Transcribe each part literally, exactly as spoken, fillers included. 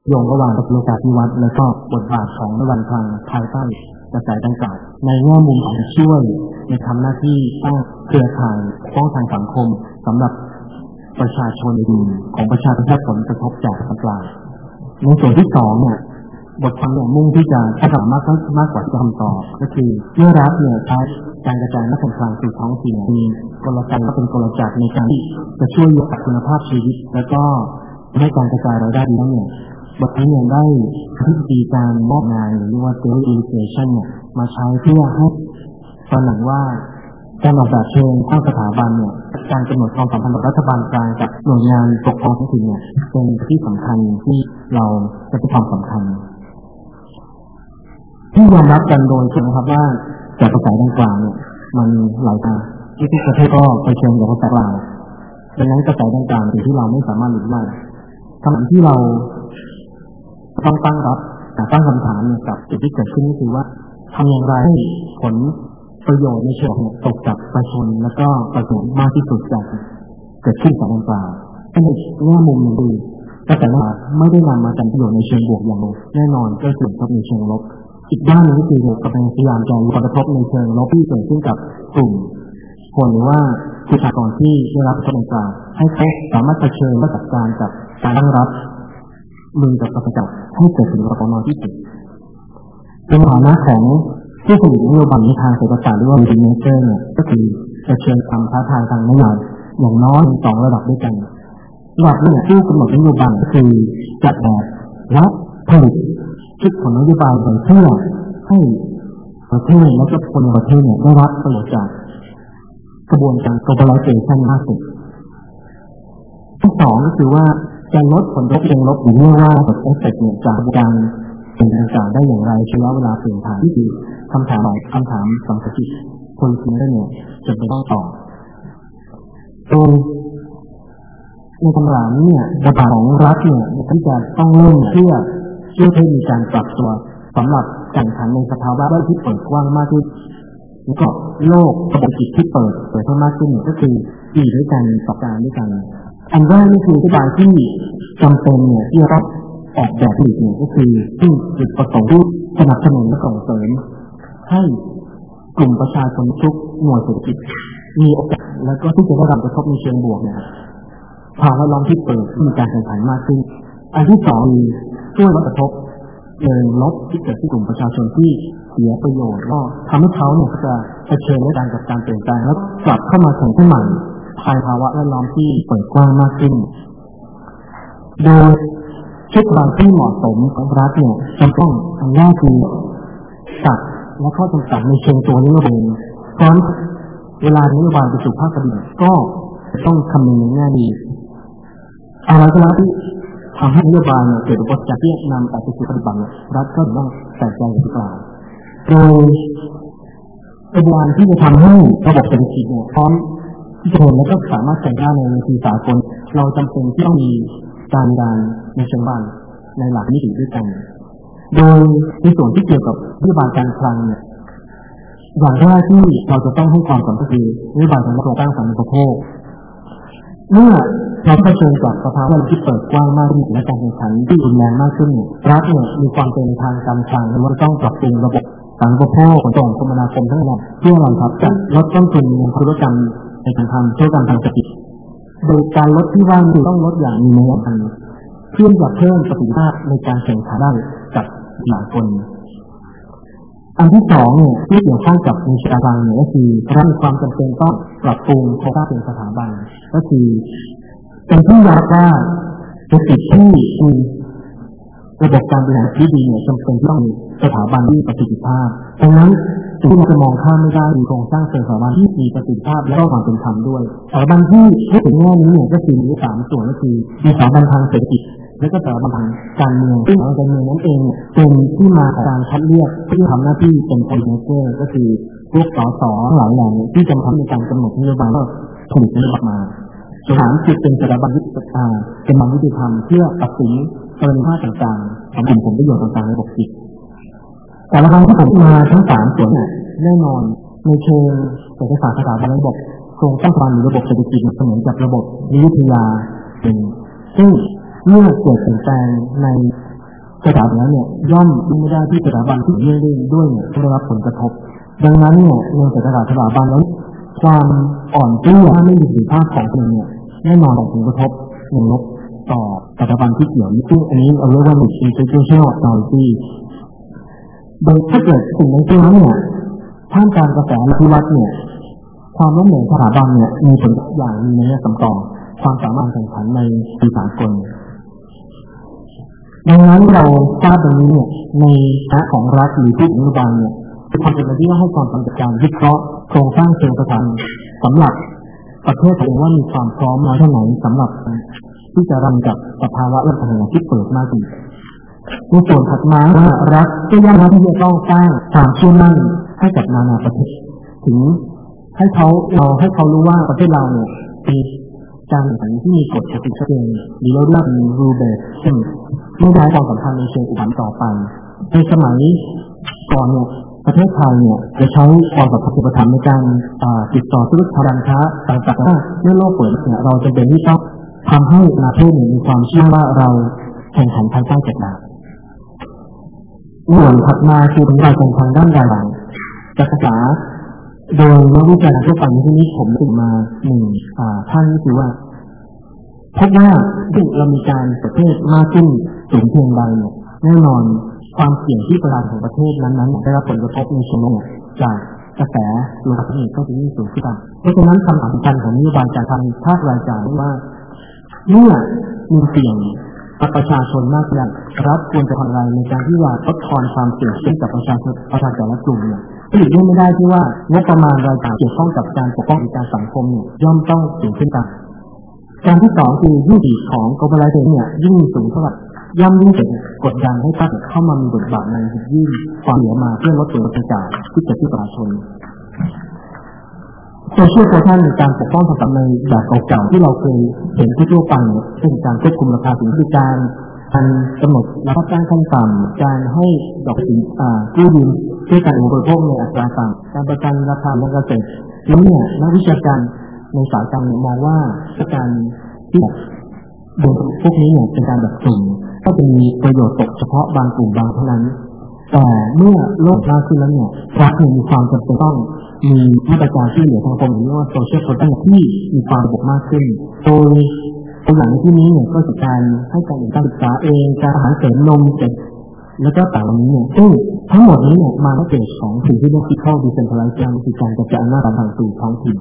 โยงระหว่างกระบวนการพิวัตรและก็บทบาทของระหว่างทางภายใต้กระแสดังกล่าวในแง่มุมของช่วยในทำหน้าที่สร้างเครือข่ายป้องกันสังคมสำหรับประชาชนดีของประชาชนที่ผลกระทบจากดังกล่าวในส่วนที่สองเนี่ยบทความเนี่ยมุ่งที่จะสร้างมากมากกว่าคำตอบก็คือเมื่อรัฐเนี่ยใช้การกระจายนักการคลังสู่ท้องถิ่นมีกลไกก็เป็นกลจักรในการที่จะช่วยยกคุณภาพชีวิตแล้วก็ให้การกระจายรายได้ดีเนี่ยบทนี้ยังได้ทฤษฎีการมอบงานหรือว่า theory allocation เนี่ยมาใช้เพื่อให้ตระหนักว่าการออกแบบเชิงข้อสถาบันเนี่ยการกำหนดความสัมพันธ์กับรัฐบาลกลางกับหน่วยงานปกครองท้องถิ่นเนี่ยเป็นที่สำคัญที่เราจะให้ความสำคัญที่ยอมรับกันโดยส่วนนะครับว่าจากกระแสดังกล่าวเนี่ยมันหลายทางที่ทุกประเทศก็ไปเชิญกับกระแสกล่าวดังนั้นกระแสดังกล่าวเป็นที่เราไม่สามารถหลีกเลี่ยงคำถามที่เราต้องตั้งรับตั้งคำถามกับสิ่งที่เกิดขึ้นก็คือว่าทำอย่างไรให้ผลประโยชน์ในเชิงตกกับประชาชนแล้วก็ประโยชน์มากที่สุดจากเกิดขึ้นจากดังกล่าวในแง่มุมหนึ่งดีแต่ว่าไม่ได้นำมาเป็นประโยชน์ในเชิงบวกอย่างแน่นอนก็ส่วนในเชิงลบอีกด้านหนึ่งก็คือกำลังพยายามจะลดผลกระทบในเชิงลบที่เกิดขึ้นกับกลุ่มคนหรือว่าประชากรที่ได้รับผลกระทบให้เขาสามารถเผชิญและจัดการกับการตั้งรับมือกับประจักษ์ให้เกิดผลกระทบน้อยที่สุดเป็นฐานะของผู้ผลิตนโยบายในทางเศรษฐศาสตร์หรือว่า business เนี่ยก็คือเผชิญความท้าทายทางนโยบายอย่างน้อยสองระดับด้วยกันระดับแรกผู้กำหนดนโยบายก็คือจัดแบบและผลิตคิดผลนโยบายเพื่อให้ประเทศและก็คนในประเทศเนี่ยได้รับประโยชน์จากกระบวนการ globalization มากสุดที่สองก็คือว่าจะลดผลกระทบเชิงลบหรือเรียกว่าผลเอฟเฟกต์เนี่ยจากการเป็นต่างๆได้อย่างไรใช้เวลาเปลี่ยนผ่านที่คือคำถามหลายคำถามสำคัญที่คนคิดได้เนี่ยจะเป็นต้องตอบโดยในคำถามนี้เนี่ยบทบาทของรัฐเนี่ยที่จะต้องเริ่มเพื่อเพื่อให้มีการปรับตัวสำหรับแข่งขันในสภาวะที่เปิดกว้างมากขึ้นแล้วก็โลกเศรษฐกิจที่เปิดเปิดเพิ่มมากขึ้นก็คืออยู่ด้วยกันต่อการด้วยกันอันแรกนี่คือนโยบายที่จำเป็นเนี่ยที่เราออกแบบผลิตเนี่ยก็คือที่จุดประสงค์ที่สนับสนุนและส่งเสริมให้กลุ่มประชาชนทุกหน่วยเศรษฐกิจมีโอกาสแล้วก็ที่จะได้รับกระทบในเชิงบวกเนี่ยภาวะล้อมที่เปิดมีการแข่งขันมากขึ้นอันที่สองคือช่วยลดกระทบเชิงลบที่เกิดที่กลุ่มประชาชนที่เสียประโยชน์ก็ทำให้เขาเนี่ยจะเผชิญและการกับการเปลี่ยนแปลงแล้วกลับเข้ามาแข่งขันใหม่ภายภาวะแวดล้อมที่เปิดกว้างมากขึ้นโดยชุดบางที่เหมาะสมของรัฐเนี่ยจำต้องอันแรกคือตัดและข้อจำกัดในเชิงตัวนโยบายเพราะเวลานโยบายไปสู่ภาคปฏิบัติก็ต้องคำนึงในแง่ดีอะไรก็แล้วที่ทำให้นโยบายเนี่ยเกิดอุปสรรคที่นำไปสู่ปฏิบัติรัฐก็ต้องใส่ใจอย่างกล่าวโดยกระบวนการที่จะทำให้ระบบเศรษฐกิจเนี่ยพร้อมที่จะทนและก็สามารถใช้ได้ในเวทีสากลเราจำเป็นที่ต้องมีการดานในเชิงบ้านในหลักมิติด้วยกันโดยในส่วนที่เกี่ยวกับนโยบายการคลังเนี่ยอย่างแรกที่เราจะต้องให้ความสำคัญคือนโยบายทางโครงสร้างสาธารณูปโภคเมื่อเราเผชิญกับสภาวะที่เปิดกว้างมากขึ้นและการแข่งขันที่รุนแรงมากขึ้นรัฐเนี่ยมีความเป็นทางการคลังและว่าต้องปรับปรุงระบบสาธารณูปโภคขนส่งคมนาคมทั้งหมดเพื่อรองรับการลดต้นทุนเงินธุรกรรมในการทำธุรกรรมทางเศรษฐกิจโดยการลดที่ว่างคือต้องลดอย่างมีนัยสำคัญเพื่อจะเพิ่มประสิทธิภาพในการแข่งขันได้กับหลายคนอันที่สองเนี่ยที่เกี่ยวข้องกับในสถาบันเนี่ยก็คือเรามีความจำเป็นต้องปรับปรุงโครงสร้างเป็นสถาบันก็คือเป็นที่ยอมรับว่าเป็นสิ่งที่มีระบบการบริหารที่ดีเนี่ยจำเป็นต้องมีสถาบันที่ประสิทธิภาพดังนั้นสิ่งที่เราจะมองข้ามไม่ได้คือโครงสร้างสถาบันที่มีประสิทธิภาพและก็ความเป็นธรรมด้วยสถาบันที่พูดถึงแง่นี้เนี่ยก็คือมีสามส่วนก็คือมีสถาบันทางเศรษฐกิจและก็สถาบันทางการเมืองซึ่งการเมืองนั้นเองเป็นที่มาของการคัดเลือกที่ทำหน้าที่เป็นโพลิเตอร์ก็คือพวกสสหลายแหล่งที่จะทำในการกำหนดนโยบายและผลิตนโยบายมาสถานจุดเป็นสถาบันยุติธรรมเป็นบังยุติธรรมเพื่อตัดสินกรณีต่างๆของผลประโยชน์ต่างๆในระบบจิตแต่ละครั้งที่ผมมาทั้งสามส่วนเนี่ยแน่นอนในเชิงเศรษฐศาสตร์สถาบันระบบโครงสร้างการระบบเศรษฐกิจเสมือนกับระบบวิทยาเป็นซึ่งเมื่อเกิดเปลี่ยนแปลงในสถาบันเนี่ยย่อมไม่ได้ที่สถาบันที่เรื่องด้วยเนี่ยได้รับผลกระทบดังนั้นเนี่ยในสถาบันนั้นความอ่อนเปรี้ยถ้าไม่มีประสิทธิภาพของคนเนี่ยแน่นอนส่งผลกระทบอย่างลบต่อสถาบันที่เกี่ยวซึ่งอันนี้เราเรียกว่า institutional authority โดยถ้าเกิดสิ่งในที่นั้นเนี่ยท่ามกลางกระแสอภิวัตน์เนี่ยความล้มเหลวสถาบันเนี่ยมีผลอย่างมีนัยสำคัญความสามารถแข่งขันในปีสากลดังนั้นเราทราบตรงนี้เนี่ยในฐานะของรัฐหรือผู้นโยบายเนี่ยเป็นความจำเป็นที่ต้องให้ความสำคัญการวิเคราะห์โครงสร้างเชิงสถานสำหรับประเทศเองว่ามีความพร้อมน้อยเท่าไหร่สำหรับที่จะรับกับสภาวะรัฐธรรมนูญที่เปิดมากขึ้นในส่วนถัดมาว่ารัฐก็ย่อมรับที่จะต้องสร้างความเชื่อมั่นให้กับนานาประเทศถึงให้เขาเราให้เขารู้ว่าประเทศเราเนี่ยมีการแข่งขันที่มีกฎกติกาชัดเจนหรือเราเรียกเป็น rule based ซึ่งไม่ได้ความสำคัญในเชิงอุปถัมภ์ต่อไปในสมัยก่อนเนี่ยประเทศไทยเนี่ยจะใช้ความสัมพันธ์อุปถัมภ์ในการติดต่อธุรกิจการค้าต่างๆว่าเมื่อโลกเปิดเนี่ยเราจะเป็นที่ต้องทำให้ประเทศเนี่ยมีความเชื่อว่าเราแข่งขันภายใต้กฎหมายส่วนถัดมาคือเป็นการแข่งขันด้านรายได้การศึกษาโดยนักวิจัยทั่วไปที่นี้ผมติดมาหนึ่งท่านคือว่าพบว่าที่เรามีการประเทศมากขึ้นสูงเพียงใดเนี่ยแน่นอนความเสี่ยงที่ประชาชนของประเทศนั้นๆได้รับผลกระทบในเชิงลบจากกระแสโลกาภิวัตน์ก็จะยิ่งสูงขึ้นเพราะฉะนั้นคำถามสำคัญของนโยบายการทำภาครายจ่ายว่าเมื่อมีเสี่ยงประชาชนมากขึ้นรัฐควรจะทำอะไรในการที่จะลดทอนความเสี่ยงให้กับประชาชนประชาชนแต่ละกลุ่มเนี่ยหลีกเลี่ยงไม่ได้ที่ว่างบประมาณรายจ่ายเกี่ยวข้องกับการปกป้องการสังคมเนี่ยย่อมต้องสูงขึ้นตามการที่สองคือยิ่งดีของ globalization เนี่ยยิ่งสูงเท่าไหร่ย่อมยิ่งจะกดดันให้ภาครัฐเข้ามามีบทบาทในยิ่งความเหลือมาเพื่อลดผลกระทบที่เกิดขึ้นกับประชาชนโซเชียลโคชั่นในการปกป้องสังคมในแบบเก่าๆที่เราเคยเห็นทั่วไปเนี่ยเช่นการควบคุมราคาสินค้าการการกำหนดราคาจ้างขั้นต่ำการให้ดอกสินกู้ยืมเพื่อการอุปโภคในอัตราต่ำการประกันราคาและเกษตรแล้วเนี่ยนักวิชาการในสายการมองว่าการที่โดยพวกนี้เนี่ยเป็นการแบบกลุ่มก็จะมีประโยชน์ตกเฉพาะบางกลุ่มบางเท่านั้นแต่เมื่อโลกมากขึ้นแล้วเนี่ยรัฐมีความจำเป็นต้องมีมาตรการที่เหลือทางสังคมหรือว่าโซเชียลโคชั่นที่มีความระบบมากขึ้นโดยตัวอย่างที่นี้เนี่ยก็คือการให้การศึกษาเองการอาหารเสริมนมเด็กแล้วก็ต่างๆนี้เนี่ยซึ่งทั้งหมดนี้เนี่ยมาจากเกิดของสิ่งที่เรียกว่า fiscal decentralization คือการกระจายอำนาจทางสู่ท้องถิ่น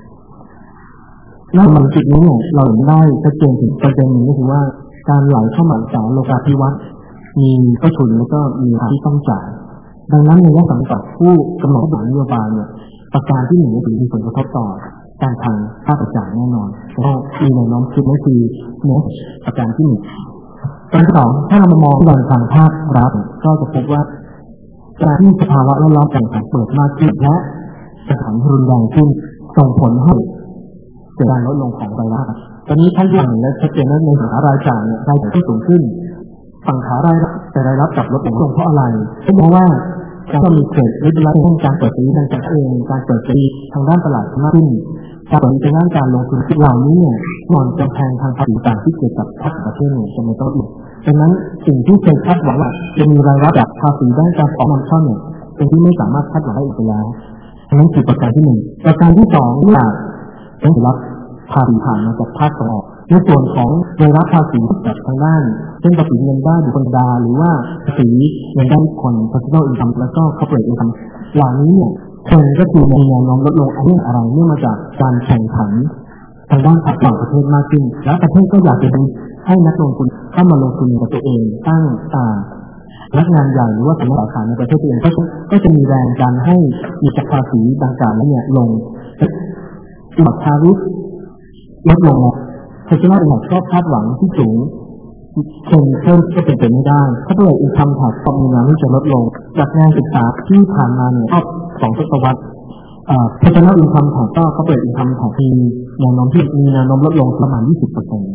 แล้วมันจุดนี้เนี่ยเราเห็นได้ชัดเจนถึงประเด็นหนึ่งก็คือว่าการไหลเข้ามาจากโลกาภิวัตน์มีต้นทุนแล้วก็มีที่ต้องจ่ายดังนั้นในแง่ของผู้กำหนดนโยบายเนี่ยประการที่หนึ่งก็คือมีผลกระทบต่อการทางภาคประชาแน่นอนก็มีแนวโน้มคือนั่นคือเนื้อประการที่หนึ่งการที่สองถ้าเรามามองในทางภาครัฐก็จะพบว่าการที่สภาวะแวดล้อมแข่งขันเปิดมากขึ้นและสถานรุนแรงขึ้นส่งผลให้เกิดการลดลงของรายได้ตอนนี้ท่านอย่างและชัดเจนว่าในฐานะรายจ่ายเนี่ยรายจ่ายที่สูงขึ้นฝั่งขารายรับแต่รายรับกลับลดลงเพราะอะไรเพราะว่าการมีเกิดวิธีการการเปิดซื้อทางการเองการเปิดซื้อทางด้านตลาดมากขึ้นการเปิดทางด้านการลงทุนเหล่านี้เนี่ยนอนกำแพงทางภาษีต่างที่เกี่ยวกับภาคประเทศเนี่ยจะไม่ต้องอีกดังนั้นสิ่งที่เคยคาดหวังว่าจะมีรายรับจากภาษีด้านการออกนำเข้าเนี่ยเป็นที่ไม่สามารถคาดหวังได้อีกแล้วนั่นคือประการที่หนึ่งประการที่สองเนี่ยต้องรับภาษีผ่านมาจากภาคตะวันออกในส่วนของรายรับภาษีจากทางด้านเช่นภาษีเงินได้บุคคลธรรมดาหรือว่าภาษีเงินได้บุคคล personal income แล้วก็ corporate income เหล่านี้เนี่ยคนก็คือมีแนวโน้มลดลงเรื่องอะไรเนื่องมาจากการแข่งขันทางด้านต่างประเทศมากขึ้นและประเทศก็อยากจะดูให้นักลงทุนเข้ามาลงทุนกับตัวเองตั้งอ่านักงานใหญ่หรือว่าสำนักข่าวในประเทศตัวเองก็ก็จะมีแรงการให้มีภาษีดังกล่าวนั้นเนี่ยลงที่ภาษีลดลงเพราะฉะนั้นเราก็คาดหวังที่สูงคงเพิ่มก็เป็นไปไม่ได้ถ้าตัวอินคัมแท็กซ์มีแนวโน้มจะลดลงจากงานศึกษาที่ผ่านมาเนี่ยรอบสองทศวรรษเพราะฉะนั้นอินคัมแท็กซ์ก็เขาเปิดอินคัมแท็กซ์มีแนวโน้มที่มีแนวโน้มลดลงประมาณ ยี่สิบเปอร์เซ็นต์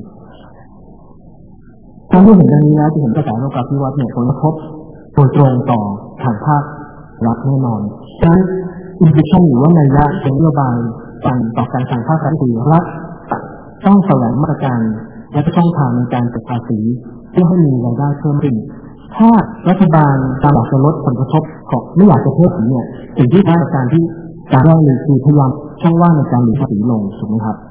การที่เห็นดังนี้แล้วจะเห็นกระแสโลกาภิวัตน์เนี่ยผลกระทบโดยตรงต่อทางภาครัฐแน่นอนฉะนั้นอินฟิชั่นหรือว่านัยยะเป็นนโยบายการต่อการทางภาครัฐคือรัฐต้องแสวงมาตรการและช่องทางในการเก็บภาษีเพื่อให้มีรายได้เพิ่มขึ้นถ้ารัฐบาลตามหลักจะลดผลกระทบของไม่อยากจะเพิ่มภาษีเนี่ยสิ่งที่มาตรการที่การแก้เลยคือพยายามช่องว่างในการหลีกภาษีลงถูกไหมครับ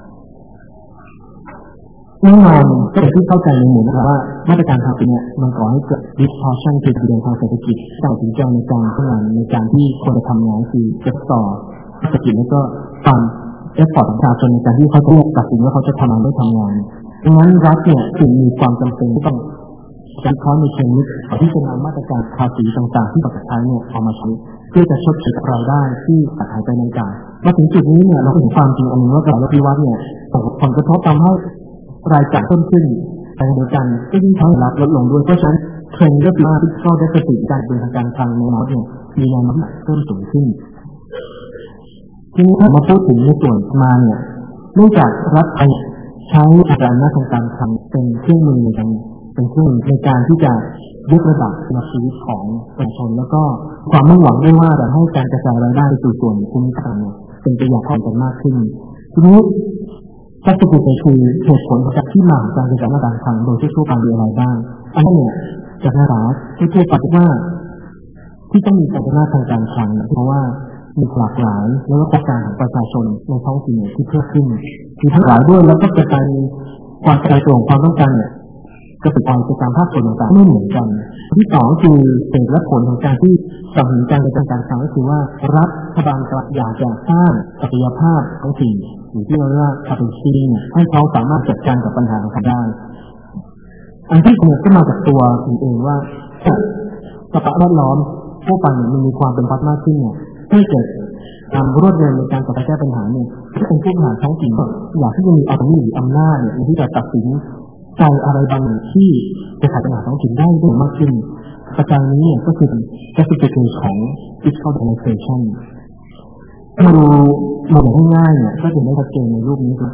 แน่นอนก็เป็นที่เข้าใจในหมู่นะครับว่ามาตรการภาษีเนี่ยมันก่อให้เกิด distortion คือประเด็นทางเศรษฐกิจตัดสินใจในการทำงานในการที่ควรจะทำงานคือจะต่อเศรษฐกิจแล้วก็ความเอฟฟอร์ตของประชาชนในการที่เขาเลือกตัดสินว่าเขาจะทำงานไม่ทำงานดังนั้นรัฐเนี่ยจึงมีความจำเป็นที่ต้องใช้ข้อในเชิงลึกที่จะนำมาตรการภาษีต่างๆที่ประกาศใช้เนี่ยเอามาใช้เพื่อจะชดเชยรายได้ที่ขาดหายไปในการมาถึงจุดนี้เนี่ยเราเห็นความจริงอันนึงว่าการลดพิวัตเนี่ยส่งผลกระทบทำให้รายจ่ายเพิ่มขึ้นในเดียวกันก็ยิ่งทำให้รับลดลงด้วยเพราะฉะนั้นเทรนด์ก็คือว่าที่เข้าได้กระตุ้นการเดินทางการคลังในน็อตเนี่ยมีแนวโน้มเพิ่มสูงขึ้นทีนี้ถ้ามาพูดถึงในส่วนมาเนี่ยเนื่องจากรัฐไทยใช้อัตราหน้าทางการคลังเป็นเครื่องมือในการเป็นเครื่องมือในการที่จะยกระดับคุณภาพชีวิตของประชาชนแล้วก็ความมุ่งหวังด้วยว่าจะให้การกระจายรายได้ไปสู่ส่วนภูมิภาคเนี่ยเป็นไปอย่างพร้อมกันมากขึ้นทีนี้ถ้าจะพูดไปคือเหตุผลจากที่มาของการกระจายหน้าการคลังโดยทั่วไปมีอะไรบ้างอันนี้เนี่ยจากนักศึกษาที่พูดไปว่าที่ต้องมีการกระจายหน้าทางการคลังเพราะว่ามีหลากหลายแล้วก็ความต้องการของประชาชนในท้องถิ่นที่เพิ่มขึ้นมีทั้งหลายด้วยแล้วก็กระจายความกระจายตัวของความต้องการเนี่ยก็เป็นการกิจกรรมภาคส่วนต่างๆไม่เหมือนกันที่สองคือเหตุและผลของการที่สนับสนุนการกระจายการคลังก็คือว่ารัฐบาลอยากจะสร้างศักยภาพท้องถิ่นหรือที่เราเรียกว่า capacity ให้เขาสามารถจัดการกับปัญหาของเขาได้อันที่สองก็มาจากตัวเองว่าสภาพแวดล้อมทั่วไปเนี่ยมันมีความเป็นพัฒนามากขึ้นเนี่ยให้เกิดการรวดเร็วในการแก้ปัญหาเนี่ยที่เป็นผู้บริหารท้องถิ่นอยากที่จะมีอำนาจหรืออำนาจเนี่ยที่จะตัดสินใจอะไรบางอย่างที่จะขัดปัญหาท้องถิ่นได้ได้มากขึ้นประการนี้เนี่ยก็คือ justification ของ fiscal delegation มาดูมาดูง่ายๆเนี่ยก็จะได้ชัดเจนในรูปนี้ครับ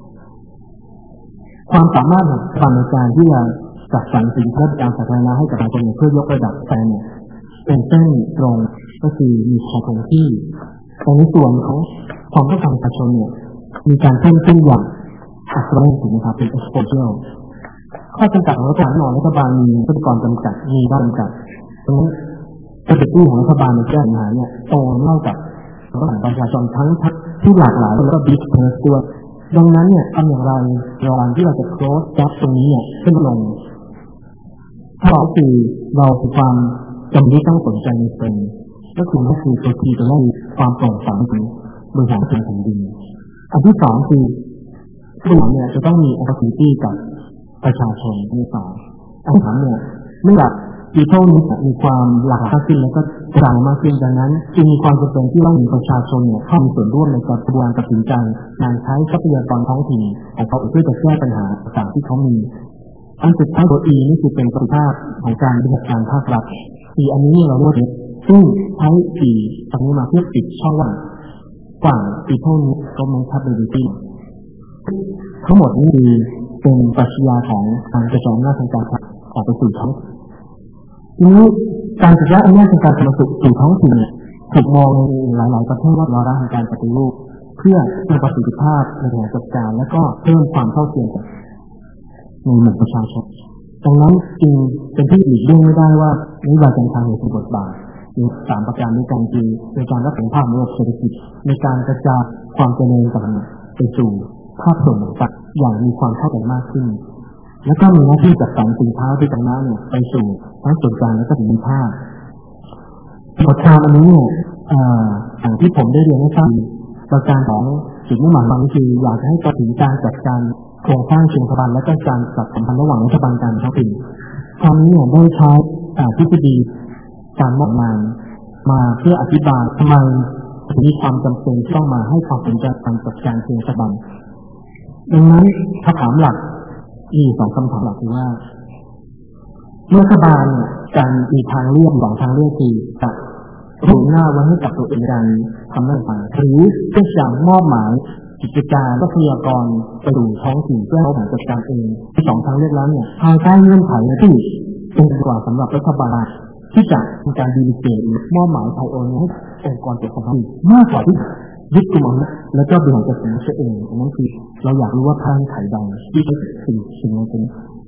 ความสามารถของรัฐบาลในการที่จะจัดสรรสินค้าบริการสาธารณะให้กับประชาชนเพื่อยกระดับแต่เนี่ยเป็นเส้นตรงก็คือมีขอบคงที่แต่ในส่วนของความต้องการประชาชนเนี่ยมีการเพิ่มขึ้นอย่างอัตราถูกไหมครับเป็น exponential ข้อจำกัดของรัฐบาลหน่อยรัฐบาลมีทรัพยากรจำกัดมีด้านจำกัดดังนั้นการเป็นผู้ของรัฐบาลในแก้ปัญหาเนี่ยโตเท่ากับต้องการประชาชนทั้งที่หลากหลายแล้วก็ big purpose ด้วยดังนั้นเนี่ยทำอย่างไรระหว่างที่เราจะ close gap ตรงนี้เนี่ยขึ้นลงถ้าเราคือเราคือความจำเป็นต้องสนใจในเป็นก็คือก็คือตัวทีตัวแรกความโปร่งใสของบริหารแผ่นดินอันที่สองคือผู้บริหารเนี่ยจะต้องมี opportunity กับประชาชนที่สองอันที่สามเนี่ยเมื่อปีเท่านี้มีความหลากหลายขึ้นแล้วก็กลางมากขึ้นดังนั้นจึงมีความจำเป็นที่ต้องมีประชาชนเนี่ยเข้ามีส่วนร่วมในการกระบวนการตัดสินใจการใช้ทรัพยากรท้องถิ่นของเขาเพื่อจะแก้ปัญหาต่างที่เขามีอันสุดท้ายตัว E นี่คือเป็นประสิทธิภาพของการบริหารการภาครัฐอีอันนี้เราเรียกว่าซึ่งใช้สี่ตรงนี้มาเพื่อปิดช่องว่างฝั่งปีเท่านี้ก็มันทับเบอร์ตี้ทั้งหมดนี้คือเป็นปรัชญาของการกระจายอำนาจทางการคลังออกไปสู่ท้องทีนี้การกระจายอำนาจทางการคลังสู่ท้องถิ่นถูกมองในหลายๆประเทศว่าวาระทางการปฏิรูปเพื่อเพิ่มประสิทธิภาพในการจัดการและก็เพิ่มความเท่าเทียมกันในหมู่ประชาชนดังนั้นจึงเป็นที่หลีกเลี่ยงไม่ได้ว่านโยบายการคลังมีบทบาทมีสามประการด้วยกันคือในการรักษาภาพในระบบเศรษฐกิจในการกระจายความเจริญต่างๆไปสู่ภาพส่วนต่างๆอย่างมีความเท่ากันมากขึ้นและก็มีหน้าที่จัดสรรสินค้าที่ตรงนั้นเนี่ยไปสู่ทั้งส่วนกลางและก็ถึงภาคบทความอันนี้เนี่ยอย่างที่ผมได้เรียนให้ทราบประการของจุดมุ่งหมายของคืออยากให้กระถึงการจัดการโครงสร้างเชิงพาณิชย์และก็การจัดสัมพันธ์ระหว่างรัฐบาลการท้องถิ่นคำนี้เนี่ยได้ใช้ทฤษฎีการมอบงานมาเพื่ออธิบายทำไมมีความจำเป็นที่ต้องมาให้ความสนใจการจัดการเชิงรัฐบาลดังนั้นคำถามหลักมีสองคำถามหลักคือว่าเมื่อรัฐบาลการมีทางเลือกสองทางเลือกคือจะถูกหน้าไว้ให้กับตัวเองการทำหน้าที่หรือจะสั่งมอบหมายกิจการทรัพยากรไปสู่ท้องถิ่นเพื่อเขาจัดการเองที่สองทางเลือกแล้วเนี่ยภายใต้เงื่อนไขที่เป็นกว่าสำหรับรัฐบาลที่จะมีการดีลิเกตมอบหมายไทยโอนให้องค์กรเกี่ยวกับมากกว่าที่ยึดกลุ่มอำนาจแล้วก็บริหารจัดการตัวเองนั่นคือเราอยากรู้ว่าทางไถ่ใดที่เป็นสิ่งสิ่งนั้นเป็น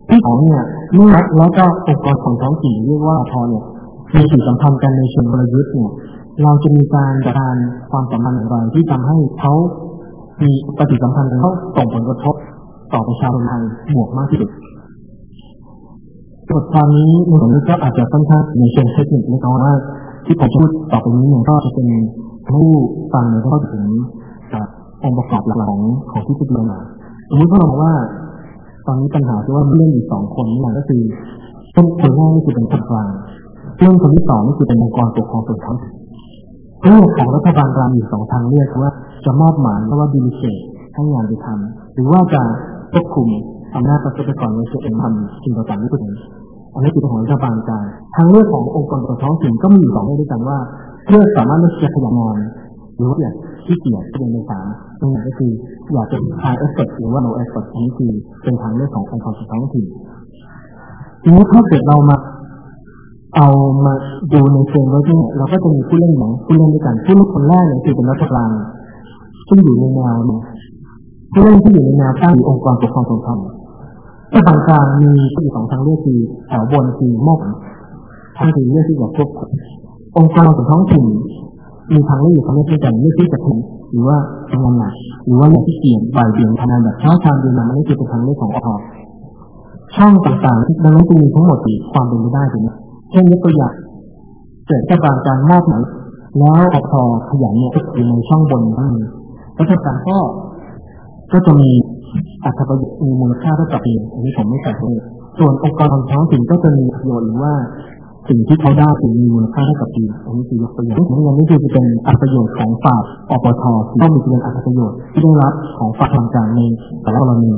ที่ของเนี่ยเมื่อรัฐแล้วก็องค์กรของท้องถิ่นเรียกว่าพอเนี่ยมีปฏิสัมพันธ์กันในเชิงกลยุทธ์เนี่ยเราจะมีการจัดการความสัมพันธ์อย่างไรที่ทำให้เขามีปฏิสัมพันธ์กันเขาส่งผลกระทบต่อประชาชนไทยบวกมากที่สุดบทความนี้ในส่วนนี้ก็อาจจะค่อนข้างในเชิงเทคนิคเล็กน้อยที่ผมพูดต่อไปนี้เนี่ยก็จะเป็นผู้ฟังเนี่ยก็ถึงองค์ประกอบหลักของของที่จะเรียนมาสมมติว่าเราบอกว่าตอนนี้ปัญหาคือว่าเรื่องอีกสองคนนี่ก็คือต้นคนแรกนี่คือเป็นคนกลางเรื่องคนที่สองนี่คือเป็นองค์กรปกครองส่วนท้องถิ่นเรื่องของรัฐบาลกลางมีสองทางเลือกว่าจะมอบหมายเพราะว่าดีลิเกตให้งานไปทำหรือว่าจะควบคุมอำนาจประชากรในส่วนเองทำสิ่งต่างๆที่เป็นอันนี้คือของรัฐบาลกลางทางเลือกขององค์กรปกครองท้องถิ่นก็มีสองเรื่องด้วยกันว่าเพื่อสามารถเลือกจะขยันงานหรือว่าอยากที่เกียจเป็นในสามตรงไหนก็คืออยากจะ high effort หรือว่า low effort อันนี้คือเป็นทางเลือกขององค์กรปกครองท้องถิ่นทีนี้ถ้าเกิดเรามาเอามาดูในเชิงว่าเนี่ยเราก็จะมีผู้เล่นของผู้เล่นด้วยกันผู้เล่นคนแรกเนี่ยคือเป็นรัฐบาลซึ่งอยู่ในแนวเนี่ยผู้เล่นที่อยู่ในแนวตั้งองค์กรปกครองส่วนท้องถิ่นแต่บางกลางมีที่สองทางเลือกคือแถวบนคือมอบทางที่เลือกที่จะควบคุมองค์กรส่วนท้องถิ่นมีทางเลือกอยู่ทางเลือกด้วยกันเลือกที่จะคุมหรือว่าทำงานหนักหรือว่าอย่างที่เกี่ยงบ่ายเบี่ยงทำงานแบบเช้าชามเย็นมาไม่ได้เป็นทางเลือกของอพช่องต่างๆที่ดังนั้นมีทั้งหมดสี่ความเป็นไปได้ถูกไหมเช่นยกตัวอย่างเกิดจากการมอบหมายแล้วอพขยันเนี่ยก็อยู่ในช่องบนทั้งนี้รัฐบาลก็ก็จะมีอัตราประโยชน์มีมูลค่าเท่ากับปีอันนี้ผมไม่ใส่เลยส่วนองค์กรท้องถิ่นก็จะมีประโยชน์หรือว่าสิ่งที่เขาได้ถึงมีมูลค่าเท่ากับปีอันนี้คือยกตัวอย่างที่ผมยังไม่คือจะเป็นอัตราประโยชน์ของฝ่ายอปทที่ต้องมีเป็นอัตราประโยชน์ที่ได้รับของฝ่ายต่างๆในแต่ละกรณี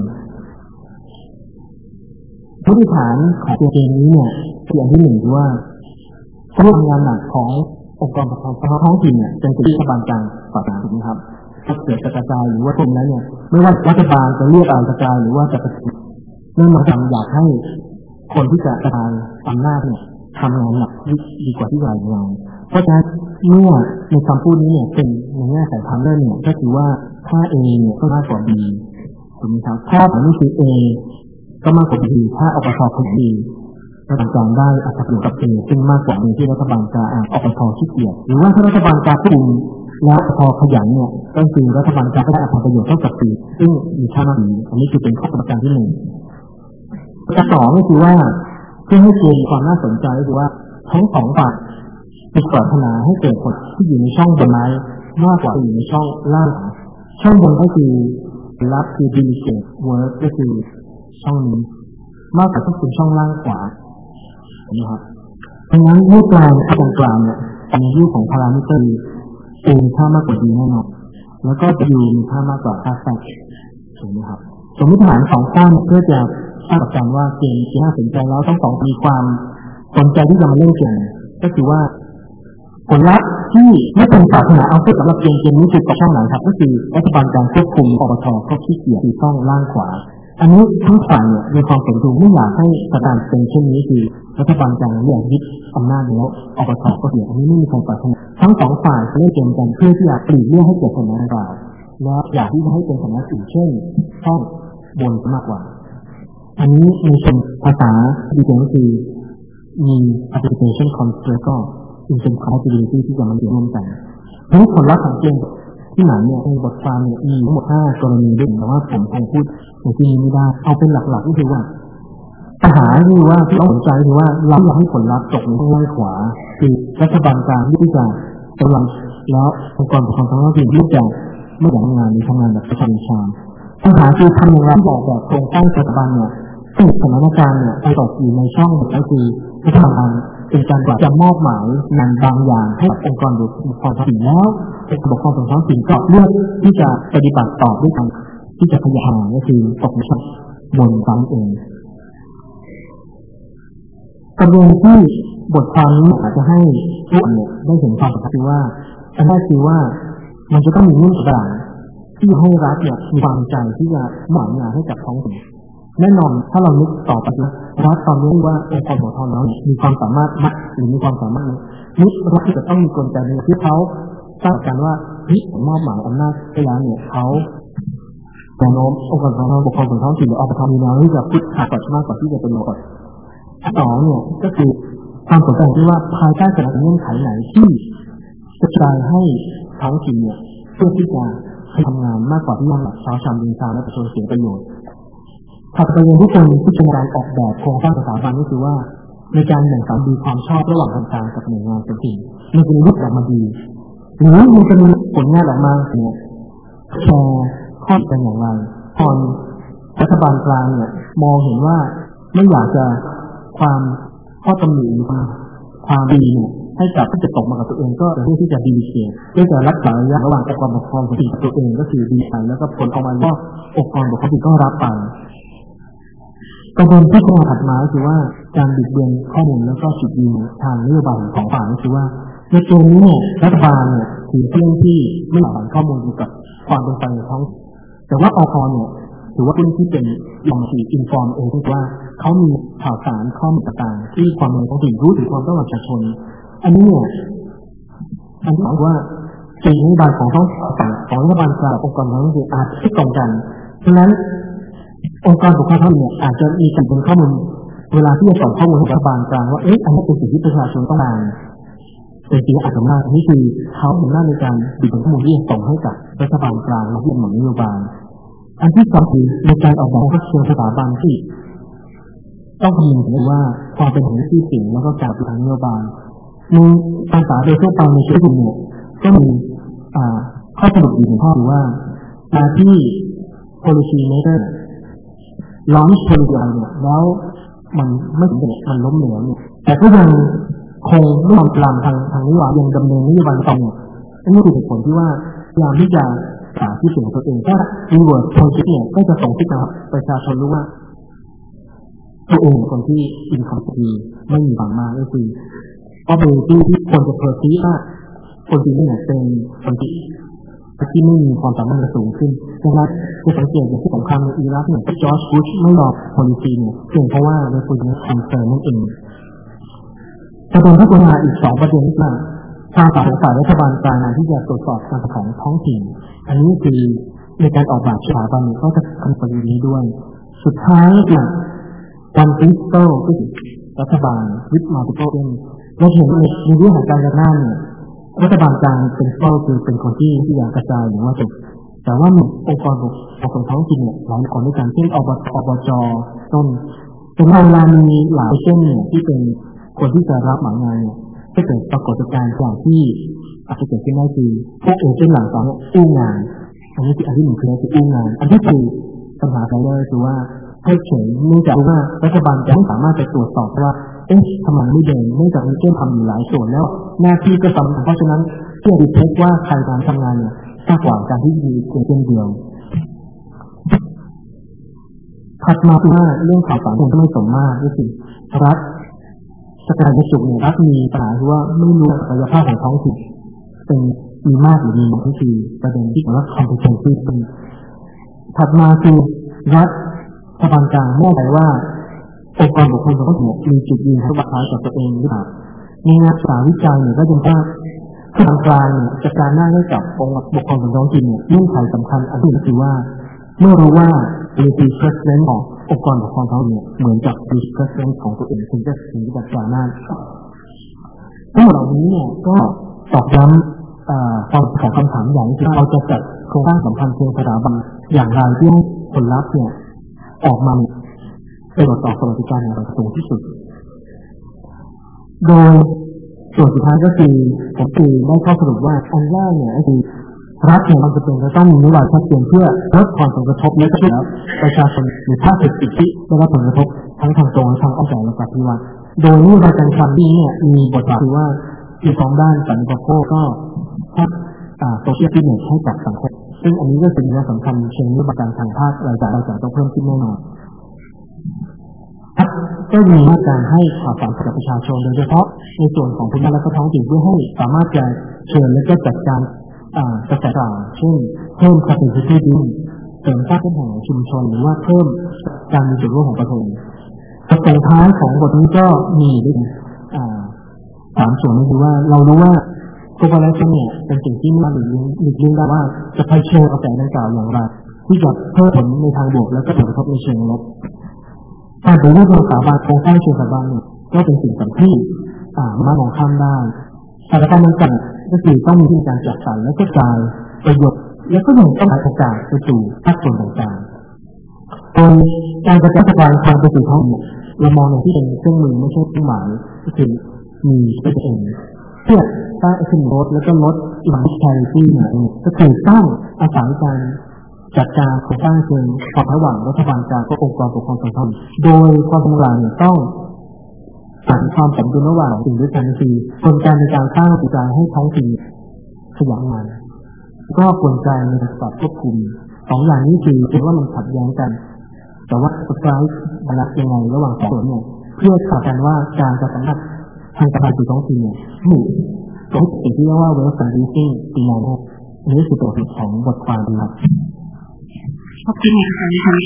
พื้นฐานของตัวเองนี้เนี่ยคืออันที่หนึ่งคือว่าการทำงานหนักขององค์กรปกครองท้องถิ่นเนี่ยเป็นสิ่งที่รัฐบาลกลางฝ่ายถูกไหมครับถ้าเกิดกระจายหรือว่าตรงนั้นเนี่ยไม่ว่ารัฐบาลจะเรียกอะไรกระจายหรือว่าจะกระจายเนื่องมาจากอยากให้คนที่จะกระจายอำนาจเนี่ยทำงานหนักดีกว่าที่รายงานเพราะฉะนั้นเมื่อในคำพูดนี้เนี่ยเป็นในแง่สายพันธุ์เนี่ยก็คือว่าถ้า A เนี่ยก็มากกว่า B ถูกไหมครับถ้าอันนี้คือ A ก็มากกว่า B ถ้าอปทคือ B รัฐบาลได้อัตราประโยชน์กับ A ซึ่งมากกว่าที่รัฐบาลจะอปทขี้เกียจหรือว่าถ้ารัฐบาลจะคุมและพอขยันเนี่ยก็คือรัฐบาลจะได้อัตราประโยชน์เท่ากับปีซึ่งมีค่ามากดีอันนี้คือเป็นข้อประกันที่หนึ่งประการสองก็คือว่าเพื่อให้เกิดความน่าสนใจก็คือว่าทั้งสองฝ่ายมีปรารถนาให้เกิดผลที่อยู่ในช่องบนไม้มากกว่าอยู่ในช่องล่างช่องบนก็คือรับคือ delegate work ก็คือช่องนี้มากกว่าที่เป็นช่องล่างขวานะครับดังนั้นรูปกลางตรงกลางเนี่ยในรูปของพารามิเตอร์เองค่ามากกว่าดีแน่นอนแล้วก็จะอยู่มีค่ามากกว่าค่าแฟกถูกไหมครับสมมติฐานสองข้างเพื่อจะทราบกันว่าเกมที่น่าสนใจแล้วทั้งสองมีความสนใจที่จะมาเล่นเกมก็คือว่าผลลัพธ์ที่ไม่เป็นศาสนาเอาเพื่อสำหรับเกมเกมนี้คือต่อช่องไหนครับก็คือรัฐบาลการควบคุมอปทก็ขี้เกียจที่ช่องล่างขวาอันนี้ทั้งฝ่ายเนี่ยมีความสมดุลไม่อยากให้สถานเป็นเช่นนี้คือรัฐบาลกลางอยากยึดอำนาจแล้วอปทก็เสียอันนี้ไม่มีใครปรารถนาทั้งสองฝ่ายเล่นเกมกันเพื่อที่จะปลีกเลี่ยงให้เกิดผลดังกล่าวและอยากที่จะให้เป็นผลลัพธ์อื่นเช่นช่องบนมากกว่าอันนี้ในเชิงภาษาดีเด่นก็คือมี application constraint ก็ incompatibility ที่จะมาเกี่ยวร่วมกันทั้งผลลัพธ์ของเกมที่ไหนเนี่ยในบทความเนี่ยมีทั้งหมดห้ากรณีด้วยแต่ว่าผมคงพูดในที่นี้ไม่ได้เอาเป็นหลักๆก็คือว่าปัญหาคือว่าที่เราสนใจคือว่าเราอยากให้ผลลัพธ์ตกในช่องล่างขวาคือรัฐบาลกลางที่จะกำลังแล้วองค์กรปกครองท้องถิ่นที่จะไม่อยากทำงานหรือทำงานแบบประชาชนปัญหาคือทำอย่างไรบอกแบบโครงสร้างสถาบันเนี่ยซึ่งสถานการณ์เนี่ยไปตกอยู่ในช่องแบบก็คือรัฐบาลเป็นการจะมอบหมายงานบางอย่างให้องค์กรปกครองท้องถิ่นแล้วองค์กรปกครองท้องถิ่นก็เลือกที่จะปฏิบัติต่อด้วยกันที่จะขยายก็คือตกในช่องบนซ้ำเองประเด็นที่บทความนี้อาจจะให้ผู้อ่านได้เห็นความสำคัญคือว่าอันแรกคือว่ามันจะต้องมีเงื่อนไขที่ให้รัฐเนี่ยมีความใจที่จะมอบงานให้กับท้องถิ่นแน่นอนถ้าเรานึกต่อไปนะรัฐตอนนี้ว่าองค์กรปกครองแล้วมีความสามารถมัดหรือมีความสามารถนึกรัฐที่จะต้องมีกลไกในที่เขาสร้างกันว่าที่มอบหมายอำนาจไปแล้วเนี่ยเขาแนวโน้มองค์กรปกครองส่วนท้องถิ่นหรืออบตมีแนวที่จะพุทธศาสตร์มากกว่าที่จะเป็นโลกสองเนี่ยก็คือความสนใจที่ว่าภายใต้สถานเงื่อนไขไหนที่จะใจให้ท้องถิ่นเนี่ยเพื่อที่จะทำงานมากกว่าที่ยังหลักชาวชามดินซาและประชาชนเสียประโยชน์ถัดไปยังทุกคนที่เป็นการออกแบบโครงสร้างสถาบันก็คือว่าในการแบ่งสรรดีความชอบระหว่างทางการกับหน่วยงานท้องถิ่นมันจะมีรูปแบบมาดีหรือมันจะมีผลงานออกมาเนี่ยแชร์ข้อเป็นอย่างไรตอนรัฐบาลกลางเนี่ยมองเห็นว่าไม่อยากจะความข้อตำหนิหรือความดีเนี่ยให้กับที่จะตกมากับตัวเองก็เพื่อที่จะดีเสียเพื่อจะรักษาระยะระหว่างองค์กรปกครองของตัวเองก็คือดีไปแล้วก็ผลออกมาก็องค์กรปกครองก็รับไปประเด็นที่ข้อถัดมาคือว่าการบิดเบือนข้อมูลแล้วก็จุดยืนทางนโยบายของฝ่ายก็คือว่าในตัวนี้เนี่ยรัฐบาลเนี่ยถือเรื่องที่ไม่หลั่งข้อมูลเกี่ยวกับความเป็นไปในท้องแต่ว่าอพเนี่ยถือว่าเป็นที่เป็นยอมสีอินฟอร์มเองที่ว่าเขามีข่าวสารข้อมูลต่างๆที่ความเป็นท้องถิ่นรู้ถึงความต้องการประชาชนอันนี้เนี่ยอันที่บอกว่าสิ่งนโยบายของท้องถิ่นของรัฐบาลกลางองค์กรท้องถิ่นอาจจะไม่ตรงกันเพราะฉะนั้นองค์กรปกครองท้องถิ่นอาจจะมีการเป็นข้อมูลเวลาที่จะส่งข้อมูลให้รัฐบาลกลางว่าเอ๊ะอันนี้เป็นสิ่งที่ประชาชนต้องการเป็นสิ่งอาจจะมากนี่คือเขาเป็นหน้าในการบิดเบือนข้อมูลที่ส่งให้กับรัฐบาลกลางมาที่หน่วยนโยบายอันที่สองคือในการออกแบบเชิงสถาบันที่ต้องคำนึงถึงว่าความเป็นของที่สิ่งแล้วก็การทางนโยบายในภาษาโดยทั่วไปในชีวิตเนี่ยก็มีข้อสรุปอยู่ในข้อที่ว่าการที่ policy maker launch policy เนี่ยแล้วมันไม่สำเร็จมันล้มเหลวเนี่ยแต่ก็ยังคงไม่ยอมปรามทางทางนโยบายยังดำเนินนโยบายต่อเนี่ยนี่คือเหตุผลที่ว่าพยายามที่จะหาที่สิ่งตัวเองถ้า reward policy เนี่ยก็จะส่งที่กับประชาชนรู้ว่าตัวเองคนที่อินคัมดีไม่มีบางมากก็คือability ที่ควรจะเพอร์ซีว่าคนที่นี่เป็นคนที่ที่ไม่มีความสามารถสูงขึ้นดังนั้นจะสังเกตอย่างที่สำคัญในอิรักเนี่ยที่จอร์จบุชไม่รอ policy เนี่ยเพียงเพราะว่าในคนนี้คอนเซิร์นนั่นเองประเด็นที่ควรมาอีกสองประเด็นที่ว่าความสามารถฝ่ายรัฐบาลกลางที่จะตรวจสอบการของท้องถิ่นอันนี้คือในการออกแบบสถาบันก็จะทำประเด็นนี้ด้วยสุดท้ายเนี่ยการฟิสโต้ก็คือรัฐบาลวิทมาติโต้เองเราเห็นในเรื่องของการกระทำเนี่ยรัฐบาลกลางเป็นเป้าคือเป็นคนที่ที่อยากกระจายหรือว่าจะแต่ว่ามีองค์กรปกครองท้องถิ่นเนี่ยหลายคนด้วยกันเช่นอบอบจต้นเป็นเวลามีหลายเช่นเนี่ยที่เป็นคนที่จะรับหมายงานเนี่ยถ้าเกิดปรากฏการณ์อย่างที่อาจจะเกิดขึ้นได้คือพวกเอเจนต์หลังสองเนี่ยอู้งานอันนี้คืออันที่หนึ่งคือคืออู้งานอันที่สี่ปัญหาไปเลยคือว่าให้เฉยเนื่องจากว่ารัฐบาลจะไม่สามารถไปตรวจสอบว่าเอ๊ะทำไมไม่เดินเนื่องจากมีเรื่องทำอยู่หลายส่วนแล้วหน้าที่ก็สำคัญเพราะฉะนั้นเพื่อดีเทคว่าใครการทำงานเนี่ยมากกว่าการที่มีเพียงเดียวถัดมาคือว่าเรื่องข่าวสารที่ไม่สมมาตรก็คือรัฐสถานประจุเนี่ยรัฐมีปัญหาคือว่าไม่รู้ศักยภาพของท้องถิ่นเป็นมีมากหรือมีน้อยก็คือประเด็นที่ว่า competency เป็นถัดมาคือรัฐรัฐบาลกลางแน่ใจว่าองค์กรปกครองท้องถิ่นมีจุดยืนที่บังคับกับตัวเองหรือเปล่าในงานศึกษาวิจัยเนี่ยก็จะพบว่าทางกลางเนี่ยจะการหน้าให้กับองค์ปกครองท้องถิ่นเนี่ยเงื่อนไขสำคัญอันที่คือว่าเมื่อรู้ว่า represent ขององค์กรปกครองท้องถิ่นเหมือนกับ represent ของตัวเองถึงจะถึงจะการหน้าทั้งหมดเหล่านี้เนี่ยก็ตอกย้ำความสำคัญคำถามอย่างที่เราจะจัดโครงสร้างสัมพันธ์เชิงสถาบันอย่างไรที่ให้ผลลัพธ์เนี่ยออกมาเป็นต่อสวัสดิการอย่างสูงที่สุดโดยส่วนสุดท้ายก็คือผมคือได้ข้อสรุปว่าอันแรกเนี่ยก็คือรัฐเนี่ยมันจะเป็นจะต้องมีนโยบายชัดเจนเพื่อลดความผลกระทบและช่วยประชาชนหรือภาคเศรษฐกิจที่ได้รับผลกระทบทั้งทางตรงและทางอ้อมและปฏิวัติโดยนโยบายการคลังนี้เนี่ยมีบทบาทคือว่าในสองด้านสังคมก็พัฒนาโซเชียลบิสเนสให้กับสังคมซึ่งอันนี้ก็เป็นเรื่องสำคัญเชิงนโยบายการทางภาครายจ่ายรายจ่ายต้องเพิ่มขึ้นแน่นอนก็มีมาตรการให้ข่าวสารกับประชาชนโดยเฉพาะในส่วนของพื้นที่และท้องถิ่นเพื่อให้สามารถจะเชิญและก็จัดการกระแสข่าวเช่นเพิ่ม capacity building เสริมสร้างพื้นฐานชุมชนหรือว่าเพิ่มการมีส่วนร่วมของประชาชนประเด็นท้ายของบทนี้ก็มีด้วยสามส่วนก็คือว่าเรารู้ว่าโคเปอเรชั่นเนี่ยเป็นสิ่งที่ไม่หลีกเลี่ยงได้ว่าจะไปเชิญกระแสดังกล่าวอย่างไรที่จะเพิ่มผลในทางบวกแล้วก็ผลกระทบในเชิงลบการปฏิรูปสถาบันโครงสร้างเชิงสถาบันเนี่ยก็เป็นสิ่งสำคัญที่สามารถมองข้ามได้แต่การมันจัดก็คือต้องมีการจัดสรรและกระจายประโยชน์แล้วก็ยังต้องหาโอกาสไปสู่ภาคส่วนต่างๆโดยการกระจายการทางไปสู่ท้องถิ่นเรามองในที่เป็นเครื่องมือไม่ใช่เครื่องหมายก็คือมีเป็นเองเพื่อสร้างขึ้นลดแล้วก็ลดอินดิชาริตี้เนี่ยก็คือสร้างอาศัยการจัดการโครงสร้างเชิงความระหว่างรัฐบาลกลางกับองค์กรปกครองส่วนท้องถิ่นโดยความเป็นกลางเนี่ยต้องสร้างความสมดุลระหว่างสิ่งด้วยกันคือคนการในการสร้างกิจการให้ท้องถิ่นขยันงานก็กลไกในการควบคุมสองอย่างนี้คือคิดว่ามันขัดแย้งกันแต่ว่าสุดท้ายบาลานซ์ยังไงระหว่างสองส่วนเนี่ยเพื่อสร้างกันว่าการจัดสรรทางการสู่ท้องถิ่นเนี่ยถูกตรงสิ่งที่เรียกว่า wealth fundraising ปีนั้นอันนี้คือตัวของบทความครับขอบคุณอาจารย์ค่ะ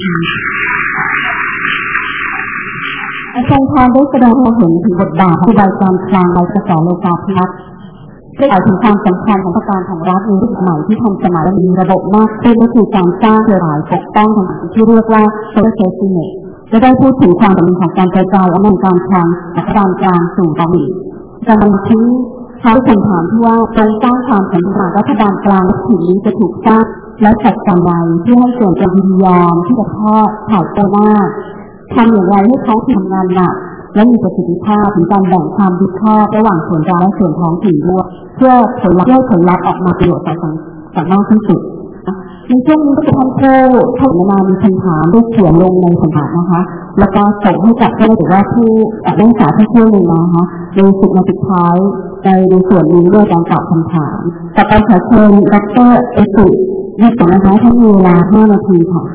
อาจารย์พรได้แสดงให้เห็นถึงบทบาทที่ใดการคลังในกระแสโลกาภิวัตน์ได้กล่าวถึงความสำคัญของประการของรัฐในรูปแบบใหม่ที่ทันสมัยและมีระบบมากขึ้นก็คือการสร้างเครือข่ายปกป้องทางที่เรียกว่า social safety net และได้พูดถึงความสำคัญของการกระจายอำนาจการคลังจากการกลางสู่ท้องถิ่นการบันทึกท้ายคำถามที่ว่าโครงสร้างความสัมพันธ์รัฐบาลกลางและถิ่นนี้จะถูกสร้างและจัดการใดเพื่อให้เกิดการยินยอมที่จะทอดถ่ายตัวหน้าทำอย่างไรให้ท้องถิ่นทำงานหนักและมีประสิทธิภาพในการแบ่งความผิดชอบระหว่างส่วนกลางและส่วนท้องถิ่นด้วยเพื่อผลลัพธ์เพื่อผลลัพธ์ออกมาประโยชน์ต่อสังคมมากที่สุดในช่วงนี้ก็จะท่านผู้ท่านนามีคำถามได้เขียนลงในสัมภาษณ์นะคะแล้วก็ส่งให้กับท่านหรือว่าผู้นักศึกษาที่เที่ยวเลยนะคะในสุดนาทีท้ายในในส่วนนี้ด้วยการตอบคำถามต่อไปขอเชิญดร.เอสุยืดต่อนะคะท่านมีเวลาห้านาทีค่ะ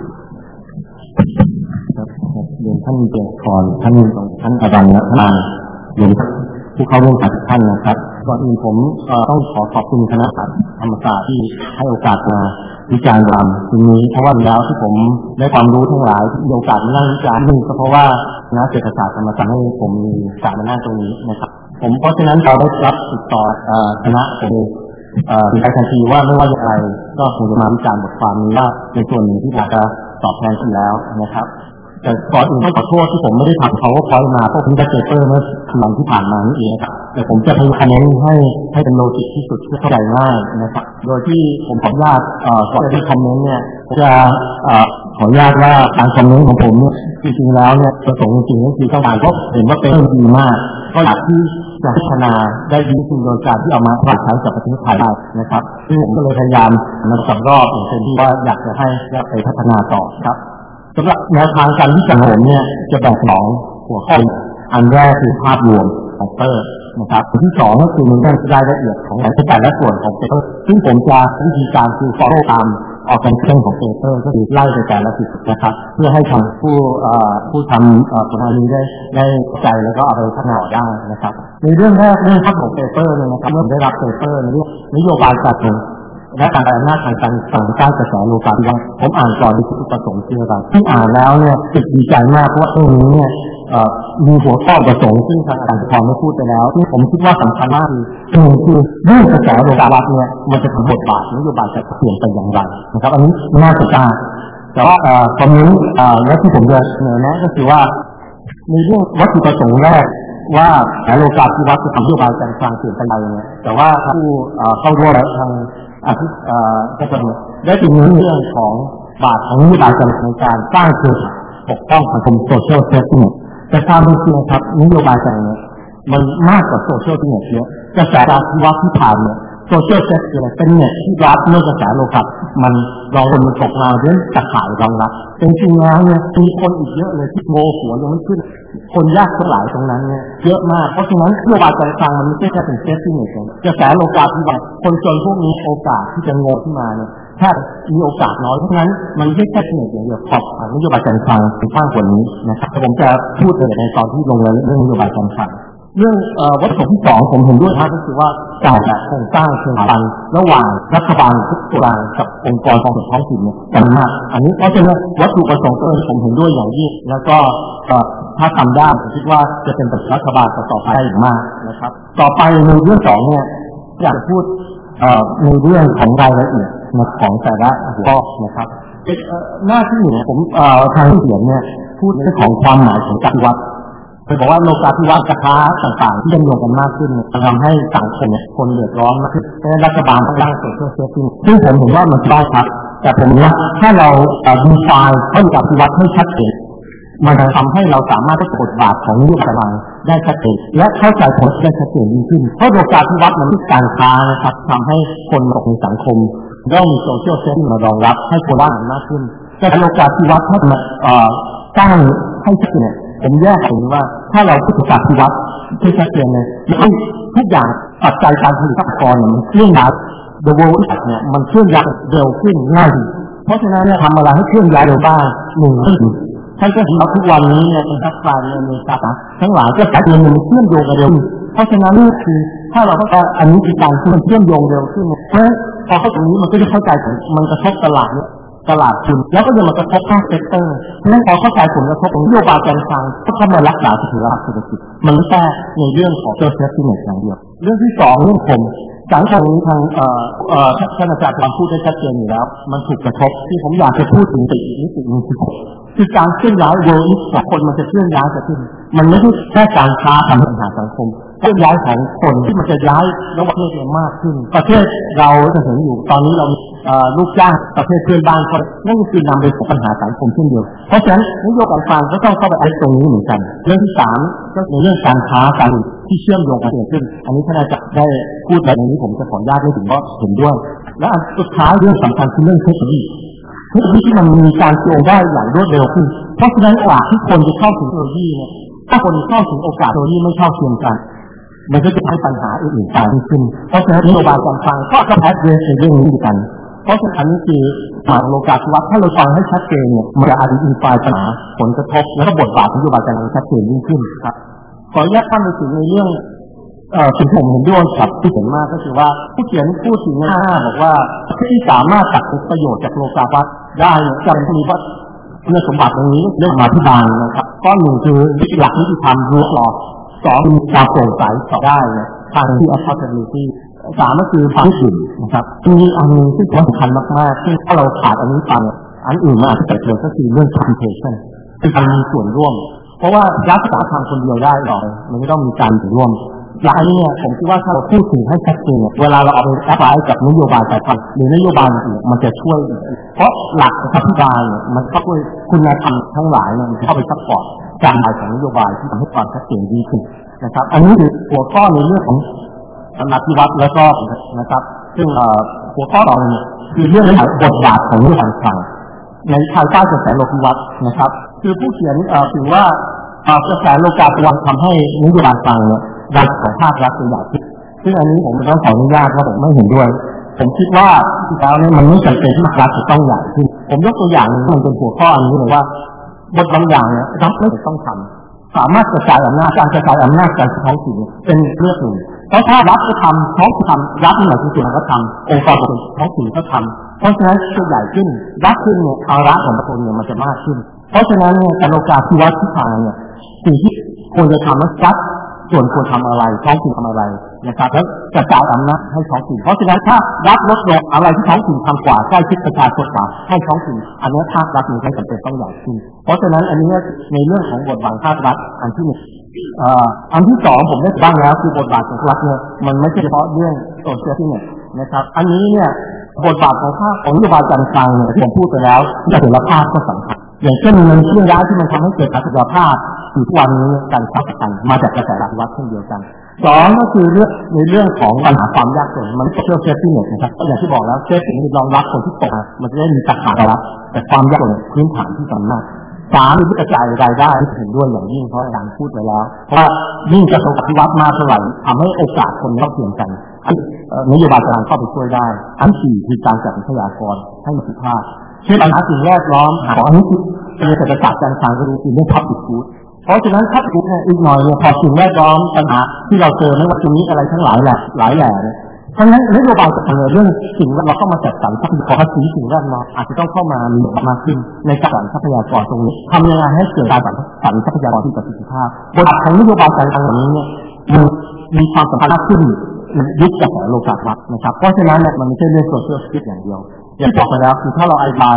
ครับเรียนท่านเจริญพรท่านท่านอาจารย์และท่านเรียนผู้เข้าร่วมการท่านนะครับก่อนอื่นผมต้องขอขอบคุณคณะธรรมศาสตร์ที่ให้โอกาสมาวิจารณ์รำตรงนี้เพราะว่าแล้วที่ผมได้ความรู้ทั้งหลายมีโอกาสมานั่งวิจารณ์นึงก็เพราะว่าคณะเศรษฐศาสตร์ธรรมศาสตร์ให้ผมมีโอกาสมานั่งตรงนี้นะครับผมเพราะฉะนั้นเราได้รับติดต่อคณะผมถึงทันทีว่าไม่ว่าอย่างไรก็คงจะมาวิจารณ์บทความนี้ว่าในส่วนหนึ่งที่อยากจะตอบแทนคุณแล้วนะครับแต่ก่อนอื่นต้องขอโทษที่ผมไม่ได้ทำเขาพอยมาเพราะผมจะเจอเปอร์เมื่อหลังที่ผ่านมานี่เองครับแต่ผมจะพยายามเน้นให้ให้เป็นโลจิกที่สุดเพื่อเข้าใจง่ายนะครับโดยที่ผมขออนุญาตก่อนที่คอมเมนต์เนี่ยจะขออนุญาตว่าการคอมเมนต์ของผมเนี่ยจริงๆแล้วเนี่ยประสงค์จริงๆก็คือต้องการก็เห็นว่าเป็นดีมากก็อยากที่จะพัฒนาได้ดีขึ้นโดยการที่เอามาปรับใช้กับประเทศไทยได้นะครับซึ่งผมก็เลยพยายามนำสำรอบอย่างเช่นที่ว่าอยากจะให้ไปพัฒนาต่อครับสำหรับแนวทางการวิจัยของผมเนี่ยจะแบ่งสองหัวข้ออันแรกคือภาพรวมของเปอร์นะครับอันที่สองก็คือมันได้รายละเอียดของแต่ละส่วนของเปอร์ซึ่งผมจะวิธีการคือ follow ตามออกเป็นเรื่องของเปเปอร์ก็คือไล่ไปแต่ละจุดนะครับเพื่อให้ทางผู้ผู้ทำผลงานนี้ได้ได้ใจแล้วก็เอาไปพัฒนาได้นะครับในเรื่องแรกเรื่องภาพของเปเปอร์เนี่ยนะครับเมื่อได้รับเปเปอร์ในเรื่องนโยบายจัดงและการอำนาจทางการสั่งการกระแสโลกาภิวัตน์ผมอ่านก่อนในจุดประสงค์คืออะไรที่อ่านแล้วเนี่ยติดดีใจมากเพราะว่าเรื่องนี้เนี่ยมีหัวข้อประสงค์ซึ่งทางอาจารย์พรได้พูดไปแล้วที่ผมคิดว่าสำคัญมากคือคือเรื่องกระแสโลกาภิวัตน์เนี่ยมันจะทำบทบาทนโยบายจะเปลี่ยนไปอย่างไรนะครับอันนี้น่าสนใจแต่ว่าตอนนี้และที่ผมจะเสนอแนะก็คือว่าในเรื่องวัตถุประสงค์แรกว่าแสโลกาภิวัตน์จะทำนโยบายการคลังเปลี่ยนไปอย่างไรแต่ว่าผู้เข้าร่วมทางอาทิตย์ก็จะได้ถึงเรื่องของบาทของนโยบายการในการสร้างเครือข่ายปกป้องสังคมโซเชียลเซฟตี้แต่ความเป็นจริงครับนโยบายการเนี่ยมันมากกว่าโซเชียลเน็ตเยอะกระแสการที่วัดที่ผ่านเนี่ยโซเชียลเซฟตี้เป็นเน็ตที่รับเมื่อกระแสโลกามันรองมันตกมาเรื่องตะข่ายรองรับจริงๆแล้วเนี่ยมีคนอีกเยอะเลยที่โง่หัวยังไม่ขึ้นคนยากทั้งหลายตรงนั้นเนี่ยเยอะมากเพราะฉะนั้นนโยบายการคลังมันไม่ใช่แค่เป็นเซฟตี้เน็ตกระแสโลกาภิวัตน์คนจนพวกนี้โอกาสที่จะโง่ขึ้นมาเนี่ยแค่มีโอกาสน้อยเพราะฉะนั้นมันไม่ใช่แค่เน็ตอย่างเดียวขอบนโยบายการคลังเป็นข้างกว่านี้นะครับผมจะพูดในตอนที่ลงรายละเอียดเรื่องนโยบายการคลังเรื่องวัตถุที่สองผมเห็นด้วยมากก็คือว่าการจัดโครงสร้างเชิงพันระหว่างรัฐบาลทุกส่วนกับองค์กรของท้องถิ่นเนี่ยกันมากอันนี้เพราะฉะนั้นวัตถุประสงค์เองผมเห็นด้วยอย่างยิ่งแล้วก็ถ้าทำได้ผมคิดว่าจะเป็นรัฐบาลต่อไปได้มากนะครับต่อไปในเรื่องสองเนี่ยอยากพูดในเรื่องของรายละเอียดของแต่ละหัวข้อนะครับหน้าที่เนี่ยผมทางเขียนเนี่ยพูดเรื่องของความหมายของจักรวรรดิไปบอกว่าโลกาภิวัตน์กระทะต่างๆที่ดำเนินกันมากขึ้นทำให้สังคมเนี่ยคนเดือดร้อนมากขึ้นรัฐบาลต้องตั้งโซเชียลเซฟตี้ซึ่งผมเห็นว่ามันได้ครับแต่ผมว่าถ้าเราดีไซน์ให้โลกาภิวัตน์ให้ชัดเจนมันจะทำให้เราสามารถได้บทบาทของนโยบายได้ชัดเจนและเข้าใจผลได้ชัดเจนยิ่งขึ้นเพราะโลกาภิวัตน์มันเป็นการค้านะครับทำให้คนตกในสังคมต้องมีโซเชียลเซฟตี้มารองรับให้คนว่างมากขึ้นแต่โลกาภิวัตน์ถ้ามันตั้งให้ชัดเจนผมแยกเห็นว่าถ้าเราพูดถึงการพิวัตรที่ชัดเจนเลยทุกอย่างปัจจัยการผลิตทรัพยากรเนี่ยมันเคลื่อนย้าย the world เนี่ยมันเคลื่อนย้ายเร็วขึ้นง่ายเพราะฉะนั้นเนี่ยทำอะไรให้เคลื่อนย้ายเร็วบ้างหนึ่งท่านก็เห็นว่าทุกวันนี้เนี่ยเป็นทักษะในอเมริกาทั้งหลายก็การเงินมันเชื่อมโยงกันเร็วเพราะฉะนั้นนี่คือถ้าเราเข้าใจอันนี้คือการที่มันเชื่อมโยงเร็วขึ้นเพราะพอเข้าตรงนี้มันก็จะเข้าใจถึงมันกระทบตลาดเนี่ยตลาดทุนแล้วก็ยังมากระทบภาคเซกเตอร์เพราะฉะนั้นพอเข้าใจผลกระทบของนโยบายการคลังก็เข้ามารักษาเสถียรภาพเศรษฐกิจมันไม่แค่ในเรื่องของเซฟตี้เน็ตอย่างเดียวเรื่องที่สองเรื่องผมสังคมนี้ทางเอ่อเอ่อท่านอาจารย์ความพูดได้ชัดเจนอยู่แล้วมันถูกกระทบที่ผมอยากจะพูดถึงอีกนิดนึงคือคือการเคลื่อนย้ายเวิลด์ของคนมันจะเคลื่อนย้ายจะขึ้นมันไม่ใช่แค่การค้าทำให้ปัญหาสังคมเคลื่อนย้ายของคนที่มันจะย้ายระหว่างประเทศมากขึ้นประเทศเราจะเห็นอยู่ตอนนี้เราลูกจ้างประเทศเพื่อนบ้านเขานั่นก็คือนำไปสู่ปัญหาสังคมเช่นเดียวเพราะฉะนั้นนโยบายการก็ต้องเข้าไปไอ้ตรงนี้เหมือนกันเรื่องที่สามก็ในเรื่องการค้าการที่เชื่อมโยงกันเกิดขึ้นอันนี้ท่านอาจารย์ได้พูดไปในนี้ผมจะขออนุญาตไม่ถึงว่าเห็นด้วยและอันสุดท้ายเรื่องสำคัญคือเรื่องเทคโนโลยีเทคโนโลยีที่มันมีการโยงได้อย่างรวดเร็วขึ้นเพราะฉะนั้นโอกาสที่คนจะเข้าถึงเทคโนโลยีเนี่ยถ้าคนเข้าถึงโอกาสเทคโนโลยีไม่เท่าเทียมกันมันก็จะให้ปัญหาอื่นๆตามขึ้นเพราะฉะนั้นนโยบายการคลังก็จะแอดเรสในเรื่องนี้กันเพราะฉะนั้นนี่คือหมายโลกาภิวัตน์ถ้าเราฟังให้ชัดเจนเนี่ยมันจะอธิบายปัญหาผลกระทบและก็บทบาทนโยบายการคลังชัดเจนยิ่งขึ้นครับขออนุญาตท่านไปถึงในเรื่องเอ่อที่ผมเห็นด้วยกับที่เห็นมากก็คือว่าผู้เขียนพูดถึงหน้าบอกว่าที่สามารถตัดประโยชน์จากโลกาภิวัตน์ได้เนี่ยจะเป็นมีว่าคุณสมบัติตรงนี้เรื่องมาที่บางนะครับข้อหนึ่งคือวิธีหลักนิติธรรมรู้หลอกสองมีความโปร่งใสต่อได้เนี่ยทางที่ accountability สามก็คือความยืดนะครับมีอันนึงที่สำคัญมากๆที่ถ้าเราขาดอันนี้ไปอันอื่นมันอาจจะเกิดเลยก็คือเรื่อง participation คือการมีส่วนร่วมเพราะว่ารัฐบาลทำคนเดียวได้หรอกมันไม่ต้องมีการส่วนร่วมและอันนี้เนี่ยผมคิดว่าถ้าเราพูดถึงให้ชัดเจนเวลาเราเอาไปแอพพลายกับนโยบายการคลังหรือนโยบายอื่นมันจะช่วยเพราะหลักอธิบายเนี่ยมันเข้าไปคุณธรรมทั้งหลายเนี่ยมันเข้าไปซัพพอร์ตการหมายของนโยบายที่ทำให้ความชัดเจนดีขึ้นนะครับอันนี้คือหัวข้อในเรื่องของอภิวัตน์แล้วก็นะครับซึ่งหัวข้อต่อเนี่ยคือเรื่องของบทบาทของนโยบายการคลังในภายใต้กระแสโลกาภิวัตน์นะครับคือผู้เขียนถือว่ากระแสโลกาภิวัตน์ทำให้นโยบายการคลังเนี่ยดันของภาครัฐเป็นใหญ่ขึ้นซึ่งอันนี้ผมต้องขออนุญาตว่าผมไม่เห็นด้วยผมคิดว่าที่แล้วเนี่ยมันไม่จำเป็นที่ภาครัฐจะต้องใหญ่ขึ้นผมยกตัวอย่างนึงมันเป็นหัวข้ออันนี้เลยว่าบทบางอย่างเนี่ยรัฐไม่ต้องทำสามารถกระจายอำนาจการกระจายอำนาจการท้องถิ่นเป็นเรื่องหนึ่งเพราะถ้ารัฐจะทำท้องถิ่นทำรัฐหน่วยที่ส่วนก็ทำองค์กรท้องถิ่นก็ทำเพราะฉะนั้นจะใหญ่ขึ้นรัฐขึ้นเนี่ยภาระของประชาชนเนี่ยมันจะมากขึ้นเพราะฉะนั้นเนี่ยการโอกาสที่วัดที่ทางเนี่ยสิ่งที่ควรจะทำนั้นรัฐส่วนควรทำอะไรท้องถิ่นทำอะไรนะครับแล้วกระจายอำนาจให้ท้องถิ่นเพราะฉะนั้นถ้ารัฐลดลงอะไรที่ท้องถิ่นทำกว่าใกล้ชิดประชาชนกว่าให้ท้องถิ่นอันนี้ภาครัฐมีให้จำเป็นต้องใหญ่ขึ้นเพราะฉะนั้นอันนี้ในเรื่องของบทบาทภาครัฐอันที่หนึ่งอันที่สองผมได้บ้างแล้วคือบทบาทของรัฐเนี่ยมันไม่ใช่เฉพาะเรื่องโซเชียลที่เนี่ยนะครับอันนี้เนี่ยบทบาทของภาคของนโยบายการคลังเนี่ยที่ผมพูดไปแล้วเสถียรภาพก็สำคัญอย่างเช่นเงินเครื่องย้ายที่มันทำให้เกิดเสถียรภาพอยู่ทุกวันนี้การซับกันมาจากกระแสรัฐวัดเช่นเดียวกันสองก็คือเรื่องในเรื่องของปัญหาความยากจนมันเชื่อเซฟตี้เน็ตนะครับอย่างที่บอกแล้วเซฟตี้เน็ตรองรับคนที่ตกมันจะได้มีตะขาบรับแต่ความยากจนพื้นฐานที่สำคัญสามคือกระจายรายได้ที่เห็นด้วยอย่างยิ่งเพราะอาจารย์พูดไปแล้วเพราะว่ายิ่งกระทรวงอภิวัตน์มาเท่าไหร่ทำให้โอกาสคนเท่าเทียมกันนโยบายการเข้าไปช่วยได้อันสี่คือการจัดทรัพยากรให้มีคุณภาพเช่นปัญหาสิ่งแวดล้อมของอันนี้คือเป็นเศรษฐศาสตร์การคลังก็คือเรื่อง public good เพราะฉะนั้นถ้าพูดอีกหน่อยเนี่ยพอสิ่งแวดล้อมปัญหาที่เราเจอไม่ว่าตรงนี้อะไรทั้งหลายแหละหลายแหล่เนี่ยเพราะฉะนั้นนโยบายจะทำเรื่องสิ่งแวดล้อมเข้ามาจัดสรรทรัพยากรภาษีสิ่งแวดล้อมอาจจะต้องเข้ามามีมากขึ้นในการจัดสรรทรัพยากรตรงนี้ทำยังไงให้เกิดการจัดสรรทรัพยากรที่มีประสิทธิภาพบทบาทของนโยบายการคลังนี้เนี่ยมันมีความสำคัญมากขึ้นยึดกระแสโลกาภิวัตน์นะครับเพราะฉะนั้นเนี่ยมันไม่ใช่เรื่องโซเชียลสกิลอย่างเดียวอย่างที่บอกไปแล้วคือถ้าเราอธิบาย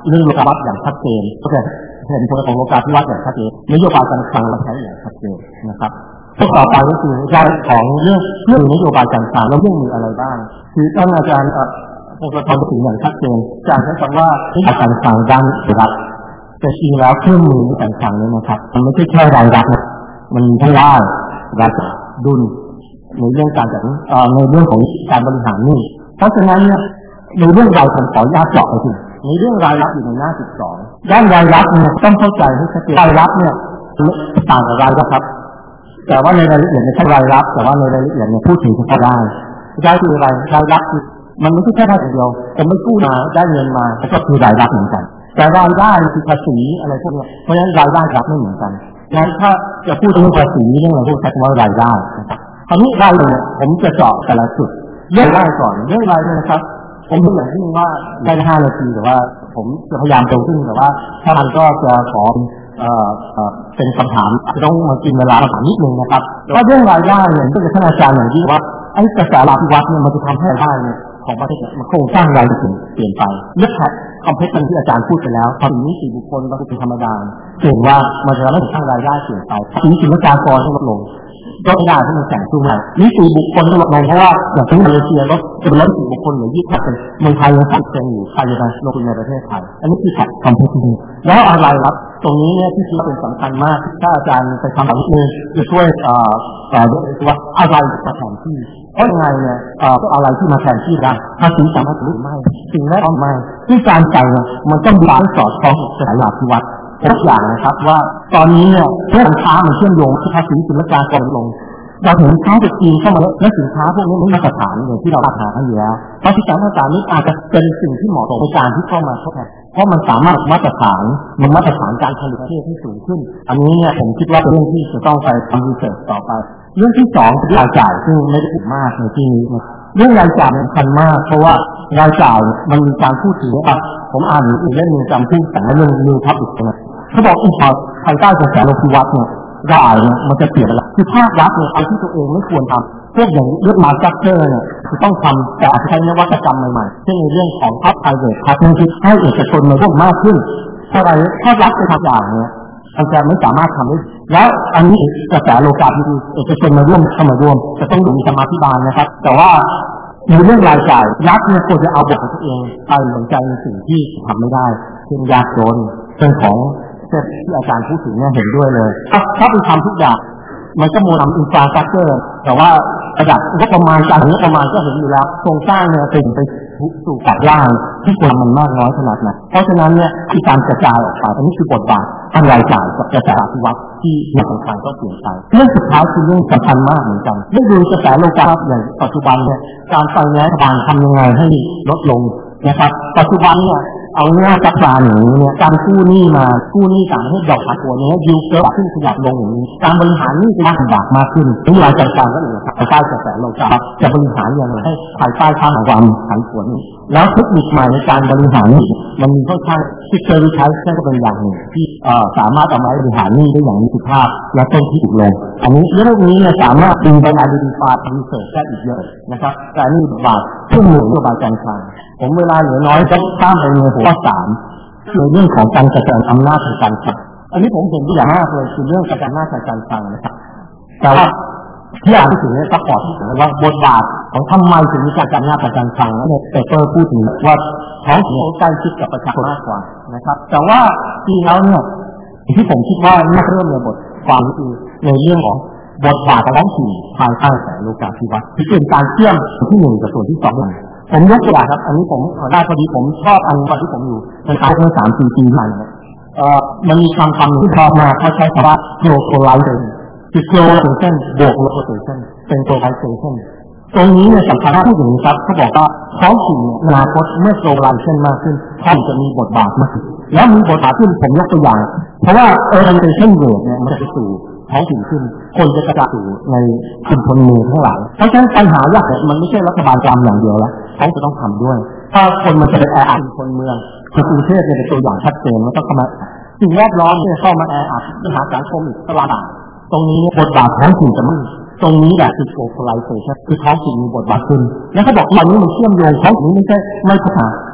เรื่องโลกาภิวัตน์อย่างชัดเจนก็จะเห็นผลของโลกาภิวัตน์อย่างชัดเจนนโยบายการคลังเราใช้อย่างชัดเจนนะครับข้อต่อไปก็คือรายของเรื่องเรื่องนโยบายการคลังแล้วเรื่องมีอะไรบ้างคือท่านอาจารย์คงจะทำถึงอย่างชัดเจนจากใช้คำว่านโยบายการคลังด้านรัฐแต่จริงแล้วเครื่องมือในการคลังนี้นะครับมันไม่ใช่แค่รายรับมันมีทั้งรายรับดุลในเรื่องการจัดในเรื่องของการบริหารนี่เพราะฉะนั้นเนี่ยในเรื่องรายผมขออนุญาตเจาะไปถึงในเรื่องรายรับอยู่ในหน้าสิบสองด้านรายรับเนี่ยต้องเข้าใจให้ชัดเจนรายรับเนี่ยต่างกับรายรับครับแต่ว่าในรายละเอียดในขั้นรายรับแต่ว่าในรายละเอียดเนี่ยพูดถึงเฉพาะได้ได้คือรายรายรับคือมันไม่ใช่แค่ได้อย่างเดียวผมไม่กู้มาได้เงินมาก็คือรายรับเหมือนกันแต่รายได้คือภาษีอะไรพวกนี้เพราะฉะนั้นรายได้รับไม่เหมือนกันงั้นถ้าจะพูดถึงภาษีเรื่องอะไรพวกใช้คำว่ารายได้คราวนี้รายเนี่ยผมจะเจาะแต่ละจุดเรื่องรายก่อนเรื่องรายเนี่ยนะครับผมดูอย่างที่ว่าได้ห้านาทีแต่ว่าผมจะพยายามโตขึ้นแต่ว่าถ้ามันก็จะขอเอ่อเอ่อเป็นคำถามต้องมากินเวลาถามนิดนึงนะครับว่าเรื่องรายได้เนี่ยก็จะท่านอาจารย์อย่างที่ว่าไอ้กระแสรายวัดเนี่ยมันจะทำให้รายได้เนี่ยของประเทศมันโครงสร้างรายได้เปลี่ยนไปเลือกแท็กคอมเพล็กซ์ที่อาจารย์พูดไปแล้วพอถึงนิติบุคคลเราเป็นธรรมดาเห็นว่ามันจะทำให้สร้างรายได้เปลี่ยนไปทีนี้ศิลปากรที่ลดลงก็ไม่ได้ที่มันแข่งสู้ใหม่นิติบุคคลลดลงเพราะว่าอย่างที่มาเลเซียก็จะเป็นนิติบุคคลเหลือยี่สิบเปอร์เซ็นต์เมืองไทยยังสิบเปอร์เซ็นต์อยู่ใครจะลงทุนในประเทศไทยอันนี้คือแท็กคอมเพล็กซ์แล้วอะไรครับตรงนี้เนี่ยที่คิดว่าเป็นสำคัญมากถ้าอาจารย์ไปทำแบบนี้จะช่วยเอ่อเอ่อว่าอะไรจะแทนที่เพราะยังไงเนี่ยเอ่ออะไรที่มาแทนที่ได้ภาษีสามารถหรือไม่สิ่งแรกต้องไม่ที่การจ่ายมันต้องมีการสอดคล้องกับสายหลักที่วัดทุกอย่างนะครับว่าตอนนี้เนี่ยเรื่องค้ามันเชื่อมโยงที่ภาษีศุลกากรลงเราเห็นค้าจากจีนเข้ามาและสินค้าพวกนี้ไม่มาตรฐานอย่างที่เราราคากันอยู่แล้วเพราะที่การมาตรฐานนี้อาจจะเป็นสิ่งที่เหมาะสมในการที่เข้ามาทดแทนเพราะมันสามารถมาตรฐานมันมาตรฐานการผลิตประเทศที่สูงขึ้นอันนี้เนี่ยผมคิดว่าเป็นเรื่องที่จะต้องไปทำรีเสิร์ชต่อไปเรื่องที่สองคือรายจ่ายซึ่งไม่ได้ถูกมากในที่นี้เรื่องรายจ่ายสำคัญมากเพราะว่ารายจ่ายมันมีการพูดถึงว่าผมอ่านอีกเล่มนึงจำพูดแต่เรื่องนิวพับอีกนะเขาบอกอีกพอภายใต้กระแสโลกาภิวัตน์เนี่ยรายเนี่ยมันจะเปลี่ยนแล้วคือภาครัฐเนี่ยอะไรที่ตัวเองไม่ควรทำพวกอย่างเรื่องมาร์เก็ตเตอร์เนี่ยคือต้องทำแต่อาจจะใช้นวัตกรรมใหม่ๆเช่นในเรื่องของพับไพรเวทพับนั่นคือให้เอกชนมาร่วมมากขึ้นถ้าไรถ้ารัฐไปทำอย่างเนี่ยมันจะไม่สามารถทำได้แล้วอันนี้กระแสโลกาภิวัตน์เอกชนมาร่วมเข้ามาร่วมจะต้องมีสมาธิบาลนะครับแต่ว่าในเรื่องรายจ่ายรัฐเนี่ยควรจะเอาบทของตัวเองไปสนใจในสิ่งที่ทำไม่ได้เช่นยากจนเรื่องของที่อาจารย์พูดถึงเนี่ยเห็นด้วยเลยถ้าไปทำทุกอย่างมันก็โมดำอินฟราสตรัคเจอร์แต่ว่าระดับงบประมาณการงบประมาณก็เห็นอยู่แล้วโครงสร้างเนี่ยเป็นไปสู่กับล่างที่ควรมันมากน้อยขนาดไหนเพราะฉะนั้นเนี่ยที่การกระจายออกไปอันนี้คือบทบาททางรายจ่ายกับกระแสอภิวัตน์ที่มีสำคัญก็เปลี่ยนไปเรื่องสุดท้ายคือเรื่องสำคัญมากเหมือนกันเรื่องดูกระแสโลกาภิวัตน์อย่างปัจจุบันเนี่ยการไฟแนนซ์รัฐบาลทำยังไงให้ลดลงนะครับปัจจุบันเนี่ยเอาหน้าจับปลาอย่างนี้เนี่ยการกู้หนี้มากู้หนี้ต่างประเทศดอกผักตัวนี้ยูเกิร์ขึ้นขยับลงอย่างนี้การบริหารหนี้จะลำบากมากขึ้นทุกรายจัดการก็เหลือภายใต้กระแสโลกาภิวัตน์จะบริหารอย่างไรให้ภายใต้ข้ามความผันผวนแล้วเทคนิคใหม่ในการบริหารหนี้มันมีค่อนข้างที่เคยใช้แค่ก็เป็นอย่างหนึ่งที่สามารถเอามาบริหารหนี้ได้อย่างมีคุณภาพและต้นที่ถูกลงอันนี้เรื่องนี้เนี่ยสามารถดึงไปงานดีฟาร์รีเสิร์ชได้อีกเยอะนะครับแต่นี่บาทเครื่องมือนโยบายการคลังผมเวลาเหลือน้อยจะข้ามไปในหัวข้อสามในเรื่องของการกระจายอำนาจทางการคลังอันนี้ผมเห็นอย่างมากเลยคือเรื่องกระจายอำนาจทางการคลังนะครับแต่ว่าที่อ่านถึงเนี่ยซัพพอร์ตที่ถึงว่าบทบาทของทำไมถึงมีการกระจายอำนาจทางการคลังเนี่ยเปเปอร์พูดถึงว่าท้องถิ่นใกล้ชิดกับประชาชนมากกว่านะครับแต่ว่าจริงแล้วเนี่ยที่ผมคิดว่าน่าเริ่มในบทความคือในเรื่องของบทบาทท้องถิ่นภายใต้แสงโลกาภิวัตน์ที่เป็นการเชื่อมที่หนึ่งกับส่วนที่สองผมยกตัวอย่างครับอันนี้ผมได้พอดีผมชอบอันตอนที่ผมอยู่ในคลาสเมื่อสามสี่ปีมาเนี่ยเอ่อมันมีคำคำหนึ่งที่ชอบมากเขาใช้คำว่า globalization คือ globalization บวก localization เป็น globalization ตรงนี้เนี่ยสำคัญพูดอย่างนี้ครับเขาบอกว่าท้องถิ่นอนาคตเมื่อ globalization มากขึ้นท้องจะมีบทบาทมากขึ้นแล้วมีบทบาทขึ้นผมยกตัวอย่างเพราะว่า urbanization rate เนี่ยมันจะสู่ท้องถิ่นขึ้นคนจะกระจายสู่ในชุมชนเมืองทั้งหลายเพราะฉะนั้นปัญหาหลักเนี่ยมันไม่ใช่รัฐบาลกลางอย่างเดียวแล้วเขาจะต้องทำด้วยถ้าคนมันจะไปแออัดชุมชนเมืองคือกรุงเทพเนี่ยเป็นตัวอย่างชัดเจนว่าต้องเข้ามาสิ่งแวดล้อมเนี่ยเข้ามาแออัดปัญหาสังคมอีกตลาดตรงนี้บทบาทท้องถิ่นจะไม่ตรงนี้แหละคือ globalization คือท้องถิ่นมีบทบาทขึ้นแล้วเขาบอกวันนี้มันเชื่อมโยงท้องถิ่นไม่ใช่ไม่พัฒนา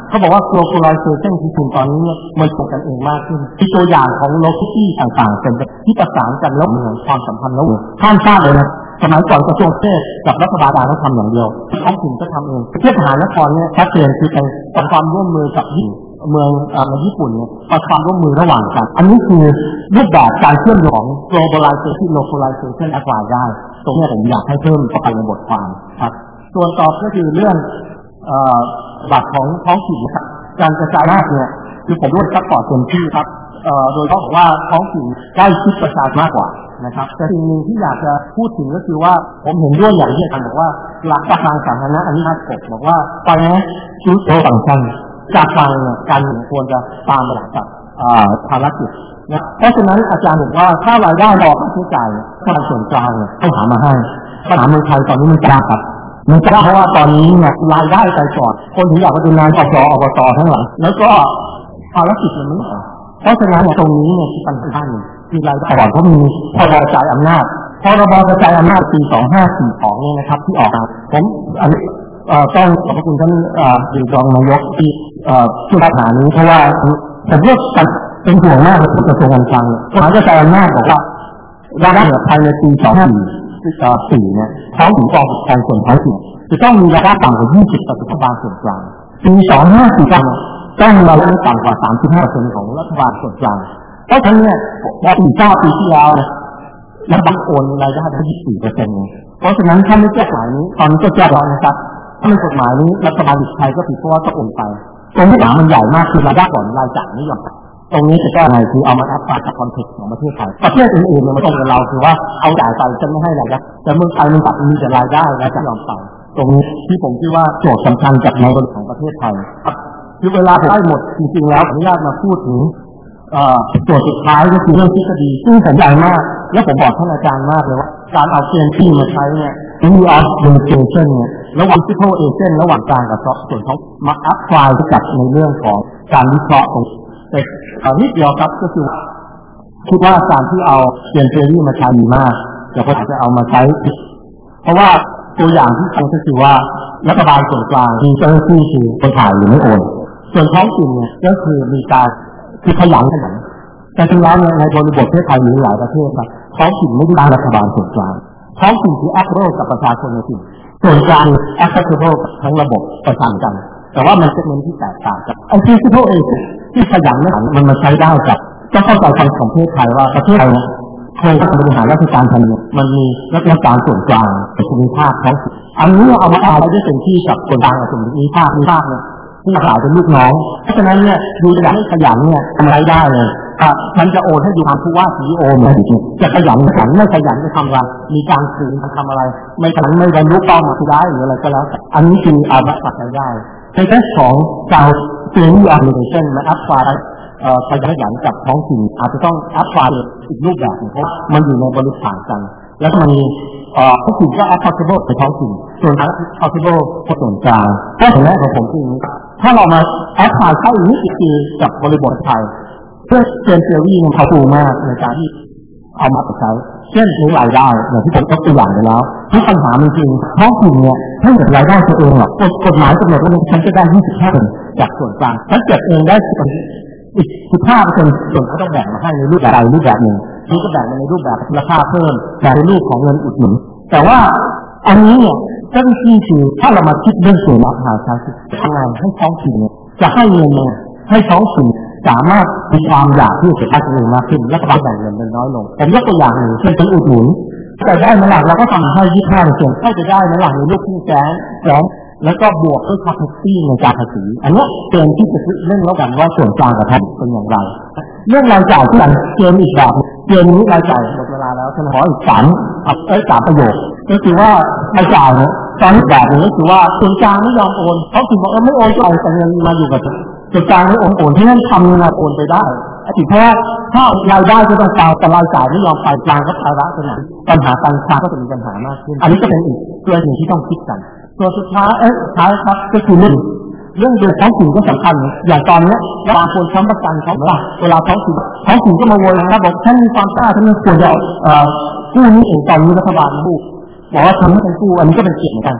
เขาบอกว่า globalization ที่ถึงตอนนี้เนี่ยมันเป็นกันเองมากขึ้นที่ตัวอย่างของ locality ต่างๆเป็นที่ประสานกันแล้วเหมือนความสัมพันธ์แล้วข้ามชาติเลยนะสมัยก่อนกระทรวงเทศกับรัฐบาลต่างเขาทำอย่างเดียวท้องถิ่นก็ทำเองเทศมหานครเนี่ยชัดเจนคือเป็นความร่วมมือกับเมืองในญี่ปุ่นเนี่ยประความร่วมมือระหว่างกันอันนี้คือรูปแบบการเชื่อมโยงของ globalization localization อากว่าได้ตรงนี้ผมอยากให้เพิ่มเข้าไปในบทความครับส่วนต่อก็คือเรื่องหลักของท้องถิ่นนะครับการกระจายอำนาจเนี่ยคือผมร่วมซัพพอร์ตเต็มที่ครับโดยต้องบอกว่าท้องถิ่นใกล้ชิดประชาชนมากกว่านะครับแต่สิ่งหนึ่งที่อยากจะพูดถึงก็คือว่าผมเห็นด้วยอย่างที่อาจารย์บอกว่าหลักประกันสาธารณะอันนี้น่ากดบอกว่าตอนนี้ชุดโตต่างกันจากฟังเนี่ยการควรจะตามหลักจากภารกิจนะเพราะฉะนั้นอาจารย์บอกว่าถ้ารายได้รอค่าใช้จ่ายทางส่วนกลางเนี่ยต้องหามาให้ปัญหาเมืองไทยตอนนี้มันจะครับมันจะเพราะว่าตอนนี้เนี่ยรายได้ไปก่อนคนถึงอยากไปดูงานอบจอบตทั้งหลังแล้วก็ภารกิจมันไม่พอเพราะฉะนั้นตรงนี้เนี่ยคือปัญหาหนึ่งคือรายได้ก่อนเขามีพรบกระจายอำนาจพรบกระจายอำนาจปีสองห้าสี่สองเนี่ยนะครับที่ออกมาผมอันนี้ต้องขอบพระคุณท่านดีรองนายกที่ช่วยปัญหานี้เพราะว่าผมเลือกเป็นห่วงมากกับกระทรวงการคลังกฎหมายกระจายอำนาจบอกว่ารายได้ภายในปีสองห้าสี่เนี่ยท้องถิ่นกองปกครองส่วนท้องถิ่นจะต้องมีรายได้ต่ำกว่ายี่สิบต่อรัฐบาลส่วนกลางปีสองห้าสี่ต้องต้องมีรายได้ต่ำกว่า สามสิบห้าเปอร์เซ็นต์ ของรัฐบาลส่วนกลางเพราะฉะนั้นเนี่ยพอปีเก้าปีที่แล้วรัฐบาลโอนรายได้ได้ ยี่สิบสี่เปอร์เซ็นต์ เพราะฉะนั้นถ้าไม่แก้ไขนี้ตอนนี้ก็แก้แล้วนะครับถ้าไม่กฎหมายนี้รัฐบาลไทยก็ผิดเพราะว่าต้องโอนไปตรงนี้มันใหญ่มากคือรายได้ก่อนรายจ่ายนี่หรอกตรงนี้จะแก้ไงคือเอามาแอพพลายกับคอนเทกต์ของประเทศไทยประเทศอื่นๆเนี่ยมันตรงกับเราคือว่าเอาจ่ายไปจะไม่ให้รายได้แต่เมืองไทยมันตัดมีแต่รายได้รายจ่ายยอมไปตรงนี้ที่ผมคิดว่าโจทย์สำคัญจากในบริบทของประเทศไทยคือเวลาผมได้หมดจริงๆแล้วขออนุญาตมาพูดถึงโจทย์สุดท้ายก็คือเรื่องทฤษฎีซึ่งผมใหญ่มากและผมบอกท่านอาจารย์มากเลยว่าการเอาเกณฑ์ที่มาใช้เนี่ย theory of limitation เนี่ยระหว่าง physical agent ระหว่างกลางกับส่วนของมา apply กับในเรื่องของการวิเคราะห์ของแต่นิดเดียวครับก็คือคิดว่าการที่เอาเกณฑ์ theory มาใช้ดีมากแต่ก็อาจจะเอามาใช้เพราะว่าตัวอย่างที่ฟังก็คือว่ารัฐบาลส่วนกลางมีเจ้าหน้าที่คือคนถ่ายหรือไม่โอนส่วนท้องถิ่นเนี่ยก็คือมีการคือขยันขยันแต่จริงแล้วในบริบทประเทศไทยมีหลายประเทศครับท้องถิ่นไม่ได้รัฐบาลส่วนกลางท้องถิ่นคือ accountable กับประชาชนในถิ่นส่วนกลาง accountable กับทั้งระบบประสานกันแต่ว่ามันเป็นเงินที่แตกต่างกันไอ้ physical agent ที่ขยันไม่ขยันมันมาใช้ได้กับต้องเข้าใจความของประเทศไทยว่าประเทศไทยโครงการบริหารราชการแผ่นดินมันมีรัฐการส่วนกลางในภูมิภาคท้องถิ่นอันนี้เอามาเอาได้เต็มที่กับส่วนกลางกับส่วนภูมิภาคภูมิภาคเนี่ยที่ขายเป็นลูกน้องเพราะฉะนั้นเนี่ยดูอยากให้ขยันเนี่ยทำไรได้เลยอ่ะมันจะโอนให้ดูทางผู้ว่าซีอีโอเหมือนกันจะขยันขยันไม่ขยันจะทำอะไรมีการคืนทำอะไรไม่ขยันไม่บรรลุเป้าหมายที่ได้หรืออะไรก็แล้วอันนี้คือเอามาตัดได้ในแง่ของการเตือนที่ application มาอัพไฟล์ขยันขยันกับท้องถิ่นอาจจะต้องอัพไฟล์อีกรูปแบบเพราะมันอยู่ในบริบทกันแล้วก็มีท้องถิ่นก็ applicable ในท้องถิ่นส่วน applicable ก็ส่วนกลางก็ถึงแม้ของผมคือถ้าเรามาแอพพลายเข้าอีกนิดคือกับบริบทไทยเพื่อเกณฑ์ theory มันเขาดูมากในการที่เอามาใช้เช่นในรายได้อย่างที่ผมยกตัวอย่างไปแล้วที่ปัญหามันจริงท้องถิ่นเนี่ยถ้าเกิดรายได้ตัวเองหรอกกฎหมายกำหนดว่าฉันจะได้ ยี่สิบห้าเปอร์เซ็นต์ จากส่วนกลางถ้าเกิดเองได้อีก สิบห้าเปอร์เซ็นต์ ส่วนเขาต้องแบ่งมาให้ในรูปแบบใดรูปแบบหนึ่งนี่ก็แบ่งมาในรูปแบบราคาเพิ่มแต่ในรูปของเงินอุดหนุนแต่ว่าอันนี้เนี่ยเจ้าหน้าที่คือถ้าเรามาคิดเรื่องส่วนราคาใช้ทำงานให้ท้องถิ่นเนี่ยจะให้เงินเนี่ยให้ท้องถิ่นสามารถมีความอยากที่จะพัฒนามากขึ้นและก็แบ่งเงินเป็นน้อยลงผมยกตัวอย่างหนึ่งเช่นเป็นอุดหนุนแต่ได้เมื่อไหร่เราก็ทำให้ ยี่สิบห้าเปอร์เซ็นต์ ให้จะได้เมื่อไหร่ในลูกที่แจ้งแจ้งแล้วก็บวกด้วยค่าแท็กซี่ในการภาษีอันนี้เกณฑ์ที่จะเรื่องแล้วกันว่าส่วนกลางกับท้องเป็นอย่างไรเรื่องรายจ่ายที่เกณฑ์อีกแบบเกณฑ์นี้รายจ่ายหมดเวลาแล้วฉันขออีกสามเอ้ยสามประโยคก็คือว่ารายจ่ายเนี่ยตอนนี้แบบนี้ก็คือว่าส่วนกลางไม่ยอมโอนเขาถึงบอกเออไม่โอนก็เอาแต่เงินมาอยู่กับส่วนกลางไม่โอนโอนที่นั่นทำเงินโอนไปได้ถึงแค่ถ้ารายได้ก็ต้องตามแต่รายจ่ายไม่ยอมไปกลางก็ภาระขนาดปัญหาการค้าก็จะมีปัญหามากขึ้นอันนี้ก็เป็นอีกตัวหนึ่งที่ต้องคิดกันตัวสุดท้ายเอ๊ะท้ายครับก็คือเรื่องเรื่องโดยท้องถิ่นก็สำคัญอย่างตอนนี้บางคนค้ำประกันเขาว่าเวลาท้องถิ่นท้องถิ่นก็มาโวยนะบอกฉันมีความกล้าฉันไม่ควรจะกู้นี้เองตอนนี้รัฐบาลกู้บอกว่าทำให้เป็นกู้อันนี้ก็เป็นเกียรติเหมือนกัน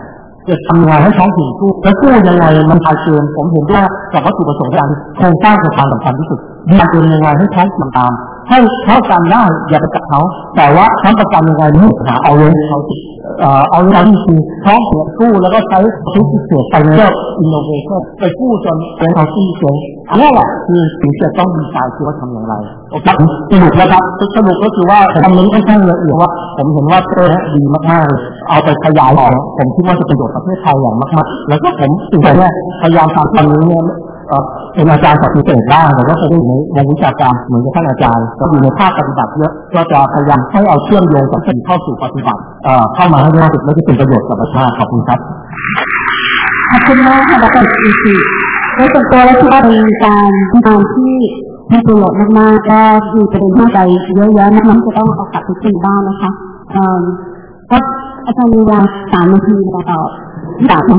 จะทำยังไงให้ท้องถิ่นสู้และสู้ยังไงมันคลายเกมผมเห็นว่ากับวัตถุประสงค์การโครงสร้างสำคัญสำคัญที่สุดดีเป็นยังไงให้ท้องถิ่นตามให้เขาจำได้อย่าไปจับเขาแต่ว่าทั้งประกันยังไงนี่หาเอาเรื่องเขาเอ่อเอาเรื่องที่คือท้องถิ่นสู้แล้วก็ใช้ทุกสิ่งเสียไปเรื่องอินโนเวชั่นไปสู้จนเป็นเขาที่เจ๋งอันนี้แหละคือสิ่งที่จะต้องดีไซน์คือว่าทำอย่างไรโอเคสรุปแล้วครับสรุปก็คือว่าคำนี้ค่อนข้างละเอียดว่าผมเห็นว่าเต้ดีมากๆเลยเอาไปขยายต่อผมคิดว่าจะประโยชน์ประเทศไทยอย่างมากๆแล้วก็ผมสิ่งที่เนี่ยพยายามทำตอนนี้เนี่ยเป็นอาจารย์ปฏิเสธบ้างแต่ก็จะได้อยู่ในวงวิชาการเหมือนกับท่านอาจารย์ก็อยู่ในภาคปฏิบัติเยอะก็จะพยายามให้เอาเชื่อมโยงจากสิ่งเข้าสู่ปฏิบัติเข้ามาให้ได้และจะเป็นประโยชน์กับประชาชนขอบคุณครับขอบคุณมากค่ะดร.อีซีในส่วนตัวแล้วคิดว่าเป็นการงานที่มีประโยชน์มากๆก็มีประเด็นที่ใจเยอะแยะน้ำจะต้องเอากลับไปคุยบ้างนะคะก็อาจารย์มีเวลาสามนาทีมาตอบถาม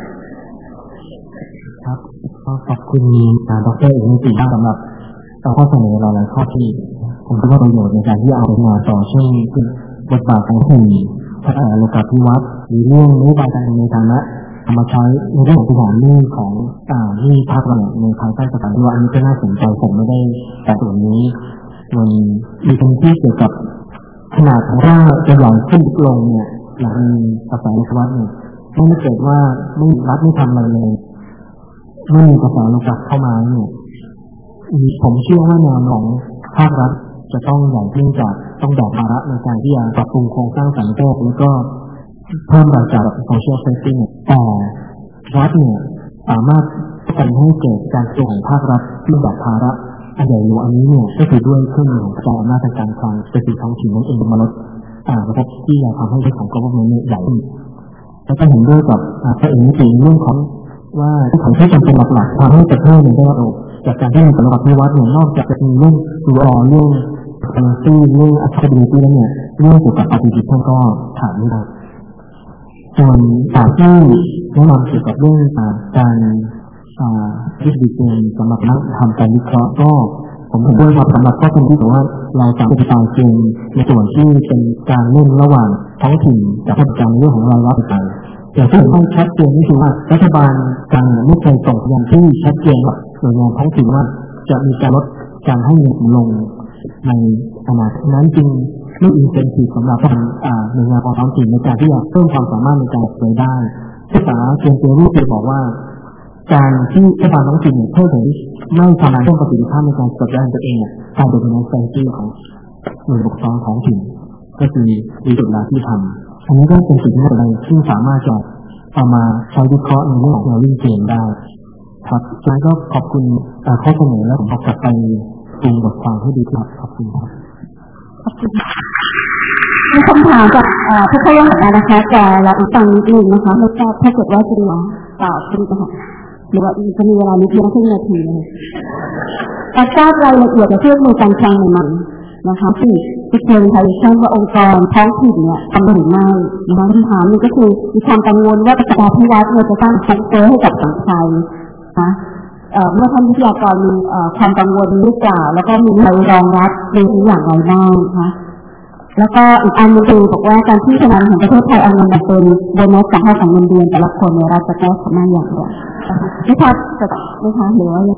ครับก็ขอบคุณดร.เอกนิติมากสำหรับข้อเสนอเราหลายข้อที่ผมคิดว่าประโยชน์ในการที่เอาไปมาต่อช่วยบทบาทของผู้พัฒนาโลกาภิวัตน์หรือเรื่องนโยบายการในฐานะเอามาใช้ในเรื่องของปัญหาเรื่องของอ่าที่ภาครัฐในภายใต้สถานการณ์อันนี้ก็น่าสนใจผมไม่ได้แต่ส่วนนี้มันมีตรงที่เกี่ยวกับขนาดของร่างจะใหญ่ขึ้นลงเนี่ยหลังมีกระแสโลกาภิวัตน์เนี่ยไม่เกิดว่าไม่รัฐไม่ทำอะไรเลยไม่มีกระแสโลกาเข้ามาเนี่ยผมเชื่อว่าแนวของภาครัฐจะต้องใหญ่ขึ้นจากต้องแบกภาระในการที่จะปรับปรุงโครงสร้างสังคมแล้วก็เพิ่มรายจ่ายแบบโซเชียลเซฟตี้เนี่ยแต่รัฐเนี่ยสามารถทำให้เกิดการส่งของภาครัฐที่แบกภาระอันใหญ่หลวงอันนี้เนี่ยก็คือด้วยเครื่องมือของการอำนาจทางการคลังเป็นสิ่งท้องถิ่นนั่นเองมาลดอ่าระบบที่จะทำให้เรื่องของกบฏเนี่ยใหญ่ขึ้นแล้วก็เห็นด้วยกับพระเอกนิติเรื่องของว่าที่ของที่จำเป็นหลักๆทำให้ประเทศเนี่ยได้รับจากการที่มีสำหรับพิวัตรเนี่ยนอกจากจะมีเรื่องตัวรอเรื่องคอนซีเรื่องอัคดีที่แล้วเนี่ยเรื่องเกี่ยวกับปฏิบัติท่านก็ถามไม่ได้ส่วนสายที่แนะนำเกี่ยวกับเรื่องการวิธีเกณฑ์สำหรับนักทำการวิเคราะห์ก็ผมเห็นด้วยครับสำหรับข้อเสนอที่บอกว่าเราจะเป็นการเกณฑ์ในส่วนที่เป็นการเล่นระหว่างท้องถิ่นกับราชการในเรื่องของรายรับต่างอย่างที่ต้องชัดเจนนี่คือว่ารัฐบาลกลางไม่เคยส่งสัญญาณที่ชัดเจนว่าหน่วยงานท้องถิ่นว่าจะมีการลดการให้เงินลงในอนาคตนั้นจริงไม่อินเซนทีฟสำหรับหน่วยงานของท้องถิ่นในการที่จะเพิ่มความสามารถในการเผยได้ภาษาเชิงเทอรี่เคยบอกว่าการที่รัฐบาลท้องถิ่นเพิ่มเผยไม่ทำงานเพิ่มประสิทธิภาพในการจัดการตัวเองการเป็นในเซนตี้ของหน่วยปกครองท้องถิ่นก็คือมีจุดลาที่ทำอันนี้ก็เป็นสิ่งที่อะไรที่สามารถจะเอามาใช้วิเคราะห์ในเรื่องของแนววิ่งเกมได้ครับแล้วก็ขอบคุณข้อเสนอและผมจะไปปรุงบทความให้ดีครับขอบคุณครับขอบคุณมีคำถามจากผู้เข้าร่วมการนะคะแต่เราอีกฝั่งนิดนึงนะคะไม่ทราบถ้าเกิดว่าจะรอตอบคุณจะหรือว่าจะมีเวลานิดเดียวครึ่งนาทีเลยแต่ทราบรายละเอียดในเรื่องมือการคลังใหม่ๆนะคะที่ที่เชิงไทยช่างว่าองค์กรท้องถิ่นเนี่ยทำได้หรือไม่นะคะคำถามนี้ก็คือมีความกังวลว่าประชาธิปไตยเนี่ยจะสร้างความเฟ้อให้กับสังคมไทยนะเมื่อท่านวิทยากรมีความกังวลหรือเปล่าแล้วก็มีใครรองรับในนี้อย่างไรบ้างนะคะแล้วก็อีกอันนึงคือบอกว่าการที่ธนาคารแห่งประเทศไทยเอาเงินมาเป็นโบนัสจากค่าของเงินเดือนแต่ละคนเนี่ยเราจะแก้ปัญหาอย่างไรไม่ทัดจะไม่ทัดหรือว่า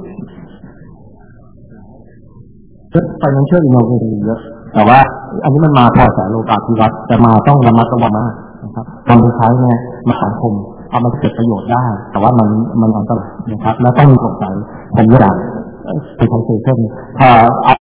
ไปนั้นเชื่ออินโนเวทีเยอะแต่ว่าอันนี้มันมาพอสายโลกาภิวัตน์แต่มาต้องระมัดระวังมากนะครับการใช้เนี่ยมาสังคมเอามาเกิดประโยชน์ได้แต่ว่ามันมันอันตรายนะครับแล้วต้องมีกฎหมายผมอยากไปทำเซสชั่นถ้า